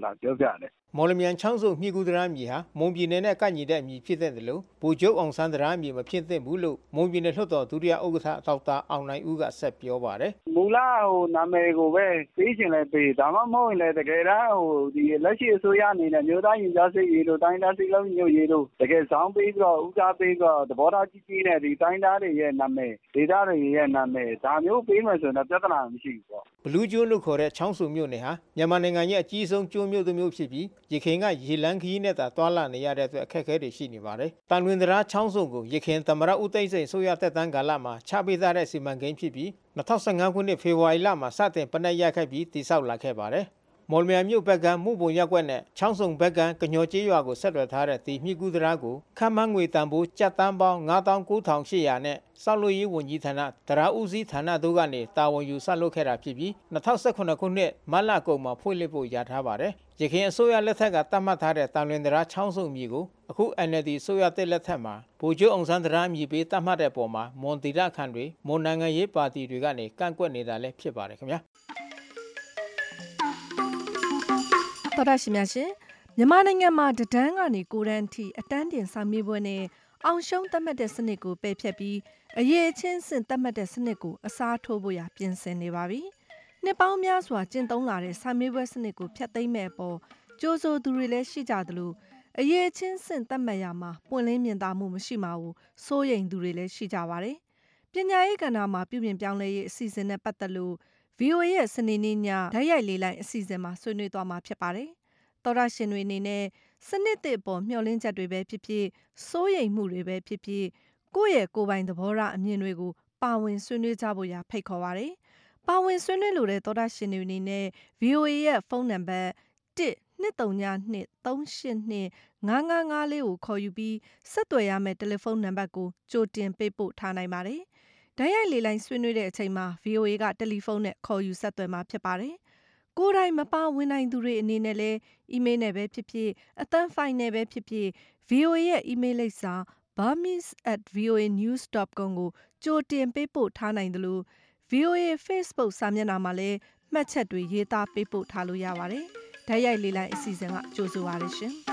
ရတယ်မော်လမြိုင်ချောင်းစုံမြစ်ကူတရာမြေဟာမွန်ပြည်နယ်နဲ့ကန့်ညီတဲ့အမည်ဖြစ်တဲ့တယ်လို့ဗိုလ်ချုပ်အောင်ဆန်းတရာမြေမဖြစ်သင့်ဘူးလို့မွန်ပြည်နယ်လွှတ်တော်ဒုတိယဥက္ကဋ္ဌဒေါက်တာအောင်နိုင်ဦးကဆက်ပြောပါတယ်မူလဟိုနာမည်ကိုပဲပေးရှင်လဲပေးဒါမှမဟုတ်ရင်လည်းတကယ်တမ်းဟိုဒီလက်ရှိအစိုးရအနေနဲ့မျိုးသားရင်ကြားစိတ်ရေးလို့တိုင်းသားစိတ်လုံးညွတ်ရေးလို့တကယ်ဆောင်ပေးပြီးတော့ဥစားပေးပြီးတော့သဘောထားကြီးကြီးနဲ့ဒီတိုင်းသားတွေရဲ့နာမည်ဒေသတွေရဲ့နာမည်ဒါမျိုးပေးမယ်ဆိုတော့ပြဿနာမရှိဘူးပေါ့ဘလူးကျွန်းလို့ခေါ်တဲ့ချောင်းစုံမြို့နယ်ဟာမြန်မာနိုင်ငံရဲ့အကြီးဆုံးကျွန်းမြို့တစ်မြို့ဖြစ်ပြီးရခိုင်ကရေလန်းခီးနဲ့သာတွာလာနေရတဲ့အတွက်အခက်အခဲတွေရှိနေပါတယ်။တန်လွင်တရာချောင်းစုံကိုရခိုင်သမရဦးသိန်းစိန်ဆိုရသက်တမ်းကာလမှာချပေးထားတဲ့စီမံကိန်းဖြစ်ပြီး၂၀၁၅ခုနှစ်ဖေဖော်ဝါရီလမှာစတင်ပဏ္ဏရခဲ့ပြီးတည်ဆောက်လာခဲ့ပါတယ်။မော်လမြိုင်မြို့ဘက်ကမှုပုံရက်ွက်နဲ့ချောင်းစုံဘက်ကကညော်ကျေးရွာကိုဆက်သွယ်ထားတဲ့ဒီမြစ်ကူးတရာကိုခန့်မှန်းငွေတန်ဖိုးကျပ်တန်းပေါင်း၅သောင်း၉ထောင်၈ရာနဲ့ဆောက်လုပ်ရေးဝန်ကြီးဌာနတရာဦးစီးဌာနတို့ကနေတာဝန်ယူဆောက်လုပ်ခဲ့တာဖြစ်ပြီး၂၀၁၈ခုနှစ်မတ်လကုန်မှာဖွင့်လှစ်ဖို့ရထားပါတယ်။ရခိုင်အစိုးရလက်ထက်ကတတ်မှတ်ထားတဲ့တန်လွင်တရာချောင်းစုံမြေကိုအခု N L D အစိုးရတက်လက်ထက်မှာဗိုလ်ချုပ်အောင်ဆန်းတရာမြေပေးတတ်မှတ်တဲ့ပုံမှာမွန်တီရခန့်တွေမွန်နိုင်ငံရေးပါတီတွေကနေကန့်ကွက်နေတာလည်းဖြစ်ပါတယ်ခင်ဗျာတော်ရရှိများရှင်မြန်မာနိုင်ငံမှာတဒန်းကနေကိုရန်တီအတန်းတင်စာမေးပွဲနဲ့အောင်ရှုံးသတ်မှတ်တဲ့စနစ်ကိုပယ်ဖျက်ပြီးအရေးချင်းစင်သတ်မှတ်တဲ့စနစ်ကိုအစားထိုးဖို့ရပြင်ဆင်နေပါပြီ။နှစ်ပေါင်းများစွာကျင့်သုံးလာတဲ့စာမေးပွဲစနစ်ကိုဖျက်သိမ်းမဲ့အပေါ်ကြိုးဆိုသူတွေလည်းရှိကြသလိုအရေးချင်းစင်သတ်မှတ်ရမှာပွင့်လင်းမြင်သာမှုမရှိမှာကိုစိုးရိမ်သူတွေလည်းရှိကြပါတယ်။ပညာရေးကဏ္ဍမှာပြုပြင်ပြောင်းလဲရေးအစီအစဉ်နဲ့ပတ်သက်လို့ V O A ရဲ့စနေနေ့ညဓာတ်ရိုက်လေးလိုင်းအစီအစဉ်မှာဆွေးနွေးသွားမှာဖြစ်ပါတယ်။သောရရှင်တွေအနေနဲ့စနစ်သစ်အပေါ်မျှော်လင့်ချက်တွေပဲဖြစ်ဖြစ်စိုးရိမ်မှုတွေပဲဖြစ်ဖြစ်ကိုယ့်ရဲ့ကိုယ်ပိုင်သဘောထားအမြင်တွေကိုပါဝင်ဆွေးနွေးကြဖို့ရဖိတ်ခေါ်ပါတယ်။ပါဝင်ဆွေးနွေးလိုတဲ့သောရရှင်တွေအနေနဲ့ V O A ရဲ့ဖုန်းနံပါတ်တစ်နှစ်သုံးညနှစ်သုံးရှစ်နှစ်ငါးငါးငါးလေးကိုခေါ်ယူပြီးဆက်သွယ်ရမယ့်တယ်လီဖုန်းနံပါတ်ကိုကြိုတင်ပေးပို့ထားနိုင်ပါတယ်။ဓာတ်ရိုက်လေးလိုင်းဆွေးနွေးတဲ့အချိန်မှာ V O A ကတယ်လီဖုန်းနဲ့ခေါ်ယူဆက်သွယ်မှာဖြစ်ပါတယ်။ကိုယ်တိုင်မပါဝင်နိုင်သူတွေအနေနဲ့လည်းအီးမေးလ်နဲ့ပဲဖြစ်ဖြစ်အသံဖိုင်နဲ့ပဲဖြစ်ဖြစ် V O A ရဲ့အီးမေးလ်လိပ်စာ burmese at voa news dot com ကိုကြိုတင်ပေးပို့ထားနိုင်တယ်လို့ V O A Facebook စာမျက်နှာမှာလည်းမှတ်ချက်တွေရေးသားပေးပို့ထားလို့ရပါတယ်။ဓာတ်ရိုက်လေးလိုင်းအစီအစဉ်ကကြိုဆိုပါရရှင်။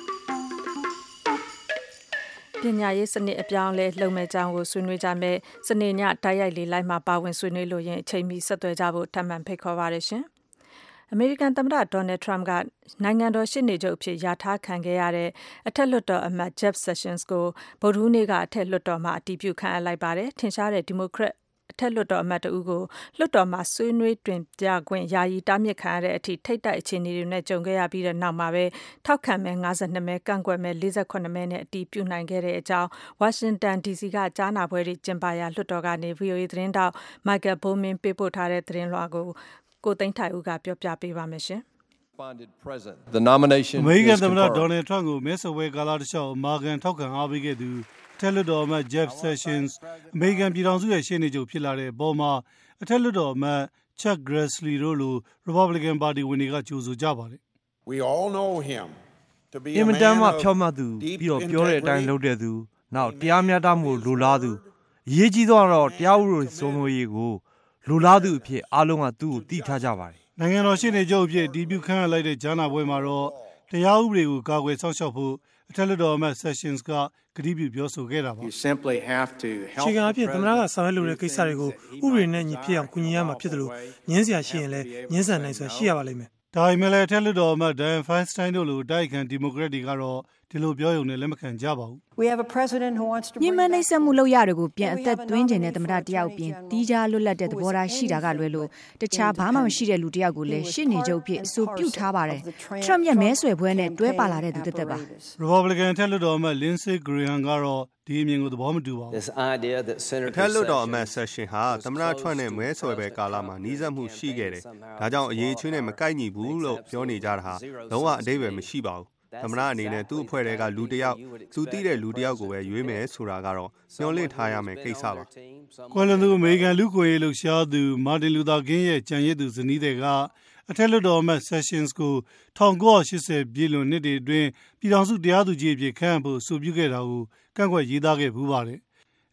ပညာရေးစနစ်အပြောင်းလဲလုပ်မဲ့ကြောင်းကိုဆွေးနွေးကြမယ်စနေညတိုက်ရိုက်လေးလိုက်မှာပါဝင်ဆွေးနွေးလို့ရင်အချိန်မီဆက်သွယ်ကြဖို့ထပ်မံဖိတ်ခေါ်ပါရရှင်အမေရိကန်သမ္မတဒေါ်နယ်ထရမ့်ကနိုင်ငံတော်ရှေ့နေချုပ်အဖြစ်ယာထားခံခဲ့ရတဲ့အထက်လွှတ်တော်အမတ် Jeff Sessions ကိုဗုဒ္ဓဟူးနေ့ကအထက်လွှတ်တော်မှာအတည်ပြုခန့်အပ်လိုက်ပါတယ်ထင်ရှားတဲ့ဒီမိုကရက်အထက်လွှတ်တော်အမတ်တဦးကိုလွှတ်တော်မှာဆွေးနွေးတွင်ပြခွင့်ယာယီတားမြစ်ခံရတဲ့အထိထိတ်တိုက်အခြေအနေတွေနဲ့ကြုံခဲ့ရပြီးတဲ့နောက်မှာပဲထောက်ခံမဲ၅၂မဲကန့်ကွက်မဲ၄၈မဲနဲ့အတည်ပြုနိုင်ခဲ့တဲ့အကြောင်းဝါရှင်တန် D C ကကြားနာပွဲတွေကျင်းပရာလွှတ်တော်ကနေ V O A သတင်းတောက် Michael Bowman ပေးပို့ထားတဲ့သတင်းလွှာကိုကိုသိန်းထိုင်ဦးကပြောပြပေးပါမယ်ရှင်။အမေရိကန်သမ္မတဒေါ်နယ်ထရမ့်ကိုမဲဆွယ်ပွဲကာလတစ်လျှောက်အမာခံထောက်ခံအားပေးခဲ့သူအထက်လွှတ်တော်အမတ် Jeff Sessions အမေရိကန်ပြည်ထောင်စုရဲ့ရှေ့နေချုပ်ဖြစ်လာတဲ့အပေါ်မှာအထက်လွှတ်တော်အမတ် Chuck Grassley တို့လို Republican ပါတီဝင်တွေကကြိုဆိုကြပါတယ်။ We all know him to be a man of ဖြောင့်မတ်သူပြီးတော့ပြောတဲ့အတိုင်းလုပ်တဲ့သူနောက်တရားမျှတမှုလိုလားသူအရေးကြီးဆုံးကတော့တရားဥပဒေစိုးမိုးရေးကိုလိုလားသူအဖြစ်အားလုံးကသူ့ကိုသိထားကြပါတယ်။နိုင်ငံတော်ရှေ့နေချုပ်အဖြစ်ဒီပြုခန့်အပ်လိုက်တဲ့ကြားနာပွဲမှာတော့တရားဥပဒေကိုကာကွယ်စောင့်ရှောက်ဖို့အထက်လွှတ်တော်အမတ် Sessions ကကတိပြုပြောဆိုခဲ့တာပါ။ခြေခံအဖြစ်သမ္မတကဆောင်ရွက်လိုတဲ့ကိစ္စတွေကိုဥပဒေနဲ့ညီဖြစ်အောင်ကူညီရမှာဖြစ်တယ်လို့ညှင်းဆရာရှိရင်လည်းညှင်းဆန်နိုင်စွာရှိရပါလိမ့်မယ်။ဒါပေမဲ့လည်းအထက်လွှတ်တော်အမတ် Dianne Feinstein တို့လိုတိုက်ခံဒီမိုကရက်တွေကတော့ဒီလိုပြောရုံနဲ့လက်မခံကြပါဘူး။ We have a president who wants to ညှဉ်းပန်းနှိပ်စက်မှုလုပ်ရတွေကိုပြန်အသက်သွင်းခြင်းနဲ့သမ္မတတယောက်ပြင်တီးခြားလွတ်လပ်တဲ့သဘောထားရှိတာကလွယ်လို့တခြားဘာမှမရှိတဲ့လူတယောက်ကိုလည်းရှေ့နေချုပ်ဖြစ်အဆိုပြုထားပါတယ်။ Trump ရဲ့မဲဆွယ်ပွဲနဲ့တွဲပါလာတဲ့သူတစ်သက်ပါ။ Republican အထက်လွှတ်တော်အမတ် Lindsey Graham ကတော့ဒီအမြင်ကိုသဘောမတူပါဘူး။ အထက်လွှတ်တော်အမတ် Sessions ဟာသမ္မတ Trump နဲ့မဲဆွယ်ပွဲကာလမှာနှီးစပ်မှုရှိခဲ့တယ်။ဒါကြောင့်အရေးချင်းနဲ့မကိုက်ညီဘူးလို့ပြောနေကြတာဟာလုံးဝအဓိပ္ပာယ်မရှိပါဘူး။သမ္မတအနေနဲ့သူ့အဖွဲ့တွေကလူတယောက်သူသိတဲ့လူတယောက်ကိုပဲရွေးမယ်ဆိုတာကတော့ညှော်လင့်ထားရမယ်ကိစ္စပါ။ကွယ်လွန်သူအမေရိကန်လူ့ခွင့်ရေးလှုပ်ရှားသူ Martin Luther King ရဲ့ကြံရစ်သူဇနီးတွေကအထက်လွှတ်တော်အမတ် Sessions ကို၁၉၈၀ပြည့်လွန်နှစ်တွေအတွင်းပြည်ထောင်စုတရားသူကြီးအဖြစ်ခန့်အပ်ဖို့အဆိုပြုခဲ့တာကိုကန့်ကွက်ရေးသားခဲ့ပူးပါတယ်။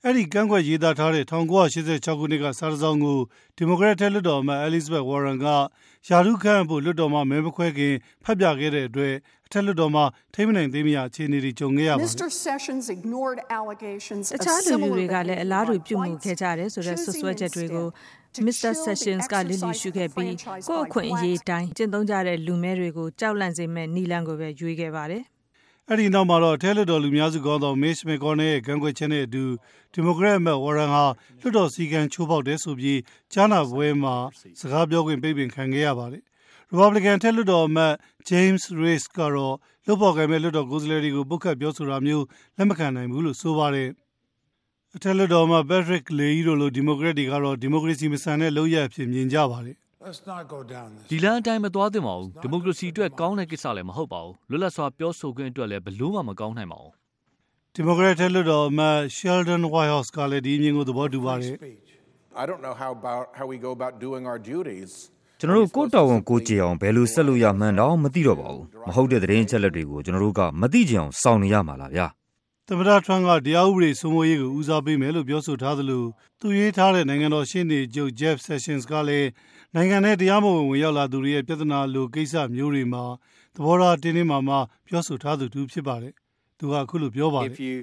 အဲ့ဒီကန့်ကွက်ရေးသားထားတဲ့nineteen eighty-sixခုနှစ်ကစာစောင်ကိုဒီမိုကရက်တစ်လွှတ်တော်အမတ် Elizabeth Warren ကယာရုခန့်ဖို့လွှတ်တော်မှာမဲမခွဲခင်ဖတ်ပြခဲ့တဲ့အတွက်အထက်လွှတ်တော်မှာထိမ့်မနိုင်သေးမရအခြေအနေတွေကြုံခဲ့ရပါတယ်။ Mister Sessions ignored allegations of similar တွေကလည်းအလားတူပြုမှုခဲ့ကြတယ်ဆိုတဲ့ဆွဆွဲချက်တွေကို Mister Sessions ကလစ်လျူရှုခဲ့ပြီးကိုယ့်အခွင့်အရေးတိုင်းကျင့်သုံးကြတဲ့လူမဲတွေကိုကြောက်လန့်စေမဲ့နီလန်ကိုပဲရွေးခဲ့ပါတယ်။အဲ့ဒီနောက်မှာတော့အထက်လွှတ်တော်လူများစုခေါင်းဆောင် Mitch McConnell ရဲ့ကန့်ကွက်ချက်နဲ့အတူဒီမိုကရက်အမတ် Warren ဟာလွှတ်တော်စည်းကမ်းချိုးဖောက်တယ်ဆိုပြီးကြားနာပွဲမှာစကားပြောခွင့်ပိတ်ပင်ခံခဲ့ရပါတယ်။ Republican ထက်လွှတ်တော်အမတ် James Risch ကတော့လွှတ်တော်ကိုင်မဲ့လွှတ်တော်ကိုယ်စားလှယ်တွေကိုပုတ်ခတ်ပြောဆိုတာမျိုးလက်မခံနိုင်ဘူးလို့ဆိုပါတယ်။အထက်လွှတ်တော်အမတ် Patrick Leahy တို့လိုဒီမိုကရက်တွေကတော့ဒီမိုကရေစီမဆန်တဲ့လုပ်ရပ်အဖြစ်မြင်ကြပါတယ်။ဒီလမ်းအတိုင်းမသွားသင့်ပါဘူး။ဒီမိုကရေစီအတွက်ကောင်းတဲ့ကိစ္စလည်းမဟုတ်ပါဘူး။လွတ်လပ်စွာပြောဆိုခွင့်အတွက်လည်းဘလို့မှမကောင်းနိုင်ပါဘူး။ဒီမိုကရက်ထက်လွှတ်တော်အမတ် Sheldon Whitehouse ကလည်းဒီအမြင်ကိုသဘောတူပါတယ်။ I don't know how about how we go about doing our duties. ကျွန်တော်တို့ကိုတော်ဝန်ကိုကြည်အောင်ဘယ်လိုဆက်လို့ရမှန်းတော့မသိတော့ပါဘူး။မဟုတ်တဲ့သတင်းချက်လက်တွေကိုကျွန်တော်တို့ကမသိကြအောင်စောင့်နေရမှာလားဗျာ။သမ္မတထရန့်ကတရားဥပဒေစိုးမိုးရေးကိုဦးစားပေးမယ်လို့ပြောဆိုထားသလိုသူရေးထားတဲ့နိုင်ငံတော်ရှေ့နေချုပ် Jeff Sessions ကလည်းနိုင်ငံထဲတရားမဝင်ဝင်ရောက်လာသူတွေရဲ့ပြဿနာလိုကိစ္စမျိုးတွေမှာသဘောထားတင်းတင်းမာမာပြောဆိုထားသူတူဖြစ်ပါတယ်။သူကအခုလိုပြောပါတယ်။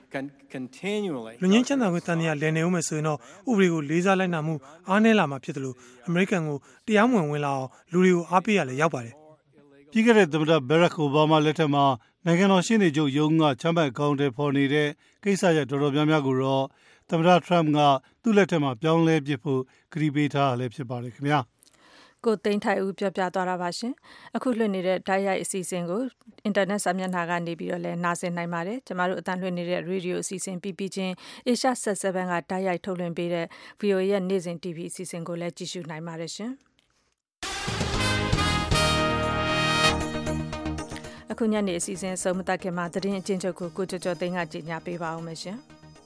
continually လူငင်းချမ်းသာခွင့်တန်တရားလည်နေဦးမယ်ဆိုရင်တော့ဥပဒေကိုလေးစားလိုက်နာမှုအားနည်းလာမှာဖြစ်တယ်လို့အမေရိကန်ကိုတရားမဝင်ဝင်လာအောင်လူတွေကိုအားပေးရလဲရောက်ပါတယ်ပြီးခဲ့တဲ့သမ္မတ Barack Obama လက်ထက်မှာနိုင်ငံတော်ရှေ့နေချုပ်ရုံးကချမှတ်အကောင့်တွေပေါ်နေတဲ့ကိစ္စရပ်တော်တော်များများကိုတော့သမ္မတ Trump ကသူ့လက်ထက်မှာပြောင်းလဲပစ်ဖို့ကတိပေးထားရလဲဖြစ်ပါတယ်ခင်ဗျာကိုသိန်းထိုင်ဦးပြောပြသွားတာပါရှင်အခုလွှင့်နေတဲ့ဓာတ်ရိုက်အစီအစဉ်ကိုအင်တာနက်စာမျက်နှာကနေပြီးတော့လည်းနားဆင်နိုင်ပါတယ်ကျမတို့အတန်လွှင့်နေတဲ့ရေဒီယိုအစီအစဉ်ပြီးပြီးချင်း Asia ဆက်ဆယ်ကဓာတ်ရိုက်ထုတ်လွှင့်ပေးတဲ့ ဗီအိုအေ ရဲ့နေ့စဉ် တီဗီ အစီအစဉ်ကိုလည်းကြည့်ရှုနိုင်ပါတယ်ရှင်အခုညနေအစီအစဉ်ဆုံးမတက်ခင်မှာသတင်းအကျဉ်းချုပ်ကိုကိုကျော်ကျော်သိန်းကကြီးညာပေးပါအောင်မယ်ရှင်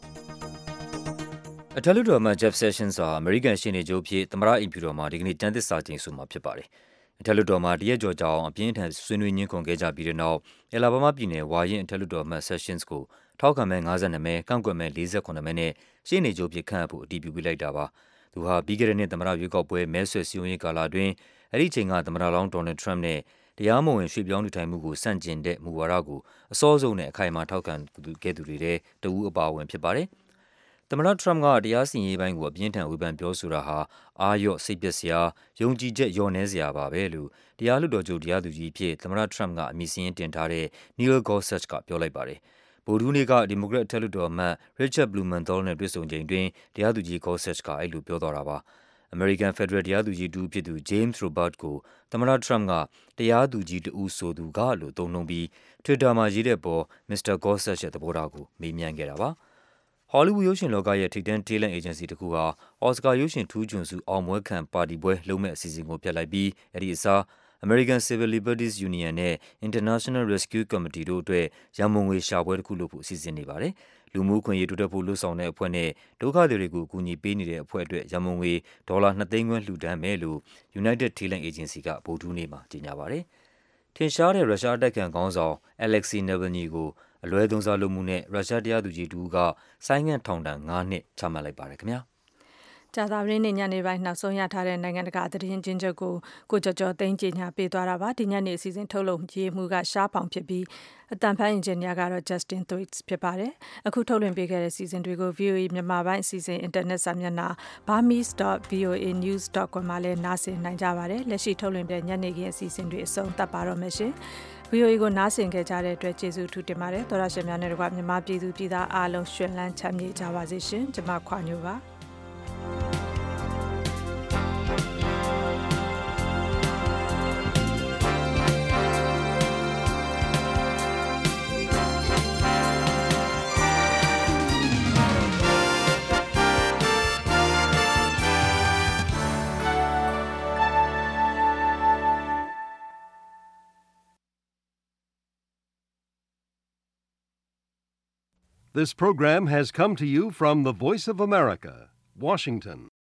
အထက်လွှတ်တော်မှ Jeff Sessions ဟာအမေရိကန်ရှေ့နေချုပ်ဖြစ်သမ္မတအိမ်ဖြူတော်မှာဒီကနေ့ကျမ်းသစ္စာကျိန်ဆိုမှာဖြစ်ပါတယ်။အထက်လွှတ်တော်မှာတရက်ကျော်ကြာအောင်အပြင်းထန်ဆွေးနွေးညှင်းခုန်ခဲ့ကြပြီးတဲ့နောက်အလာဘားမားပြည်နယ်ဝါရင်အထက်လွှတ်တော်မှ Sessions ကိုထောက်ခံမဲfifty-twoမဲကန့်ကွက်မဲforty-eightမဲနဲ့ရှေ့နေချုပ်ဖြစ်ခန့်အပ်ဖို့အတည်ပြုပေးလိုက်တာပါ။သူဟာပြီးခဲ့တဲ့နှစ်သမ္မတရွေးကောက်ပွဲမဲဆွယ်စည်းရုံးရေးကာလအတွင်းအဲ့ဒီချိန်ကသမ္မတလောင်း Donald Trump နဲ့တရားမဝင်ရွှေ့ပြောင်းနေထိုင်မှုကိုစန့်ကျင်တဲ့မူဝါဒကိုအစောဆုံးနဲ့အခိုင်အမာထောက်ခံခဲ့သူတွေတဲ့တဦးအပါအဝင်ဖြစ်ပါတယ်။သမ္မတ Trump ကတရားစီရင်ရေးပိုင်းကိုအပြင်းထန်ဝေဖန်ပြောဆိုတာဟာအာရော့စိတ်ပျက်စရာယုံကြည်ချက်လျော့နည်းစရာပါပဲလို့တရားလွှတ်တော်ချုပ်တရားသူကြီးဖြစ်သမ္မတ Trump ကအမည်စာရင်းတင်ထားတဲ့ Neil Gorsuch ကပြောလိုက်ပါတယ်။ဗုဒ္ဓဟူးနေ့ကဒီမိုကရက်အထက်လွှတ်တော်အမတ် Richard Blumenthal နဲ့တွေ့ဆုံချိန်တွင်တရားသူကြီး Gorsuch ကအဲ့လိုပြောသွားတာပါ။ American Federal တရားသူကြီးတူဖြစ်သူ James Robert ကိုသမ္မတ Trump ကတရားသူကြီးတူဆိုသူကလို့သုံးနှုန်းပြီး Twitter မှာရေးတဲ့ပေါ် Mister Gorsuch ရဲ့သဘောထားကိုမေးမြန်းခဲ့တာပါ။ Hollywood ရုပ်ရှင်လောကရဲ့ထိပ်တန်းတေးလန့်အေဂျင်စီတစ်ခုဟာ Oscar ရုပ်ရှင်ထူးချွန်ဆုအောင်ပွဲခံပါတီပွဲလုပ်မဲ့အစီအစဉ်ကိုဖျက်လိုက်ပြီးအဲ့ဒီအစား American Civil Liberties Union နဲ့ International Rescue Committee တို့အတွက်ရန်ပုံငွေရှာပွဲတစ်ခုလုပ်ဖို့အစီအစဉ်နေပါတယ်။လူမှုခွင့်ရေးတိုးတက်ဖို့လှုံ့ဆော်တဲ့အဖွဲ့နဲ့ဒုက္ခသည်တွေကိုအကူအညီပေးနေတဲ့အဖွဲ့အတွက်ရန်ပုံငွေဒေါ်လာtwoသိန်းခွဲလှူဒန်းမယ်လို့ United Talent Agency ကဗုဒ္ဓဟူးနေ့မှာကြေညာပါတယ်။ထင်ရှားတဲ့ရုရှားတိုက်ခံခေါင်းဆောင် Alexei Navalny ကိုအလွဲသုံးစားလုပ်မှုနဲ့ရုရှားတရားသူကြီးတူကဆိုင်းငံ့ထောင်ဒဏ်fiveနှစ်ချမှတ်လိုက်ပါတယ်ခင်ဗျာ။ကြာသပတေးနေ့ညနေပိုင်းနောက်ဆုံးရထားတဲ့နိုင်ငံတကာသတင်းချင်းချုပ်ကိုကိုကျော်ကျော်သိန်းကြီးညာပေးသွားတာပါဒီညနေအစီအစဉ်ထုတ်လုပ်ရေးမှုကရှားဖောင်ဖြစ်ပြီးအတန်ဖန်အင်ဂျင်နီယာကတော့ Justin Thwaites ဖြစ်ပါတယ်အခုထုတ်လွှင့်ပေးခဲ့တဲ့စီစဉ်တွေကို ဗီအိုအေ မြန်မာပိုင်းအစီအစဉ်အင်တာနက်စာမျက်နှာ burmese dot v o a news dot com မှာလည်းနားဆင်နိုင်ကြပါတယ်လက်ရှိထုတ်လွှင့်တဲ့ညနေခင်းအစီအစဉ်တွေအဆုံးသတ်ပါတော့မယ်ရှင်ဗီအိုအေကိုနားဆင်ခဲ့ကြတဲ့အတွက်ကျေးဇူးထူးတင်ပါတယ်သောရရှင်များနဲ့တကွမြန်မာပြည်သူပြည်သားအားလုံးရှင်လန်းချမ်းမြေ့ကြပါစေရှင်ကျွန်မခွာညိုပါ This program has come to you from the Voice of America, Washington.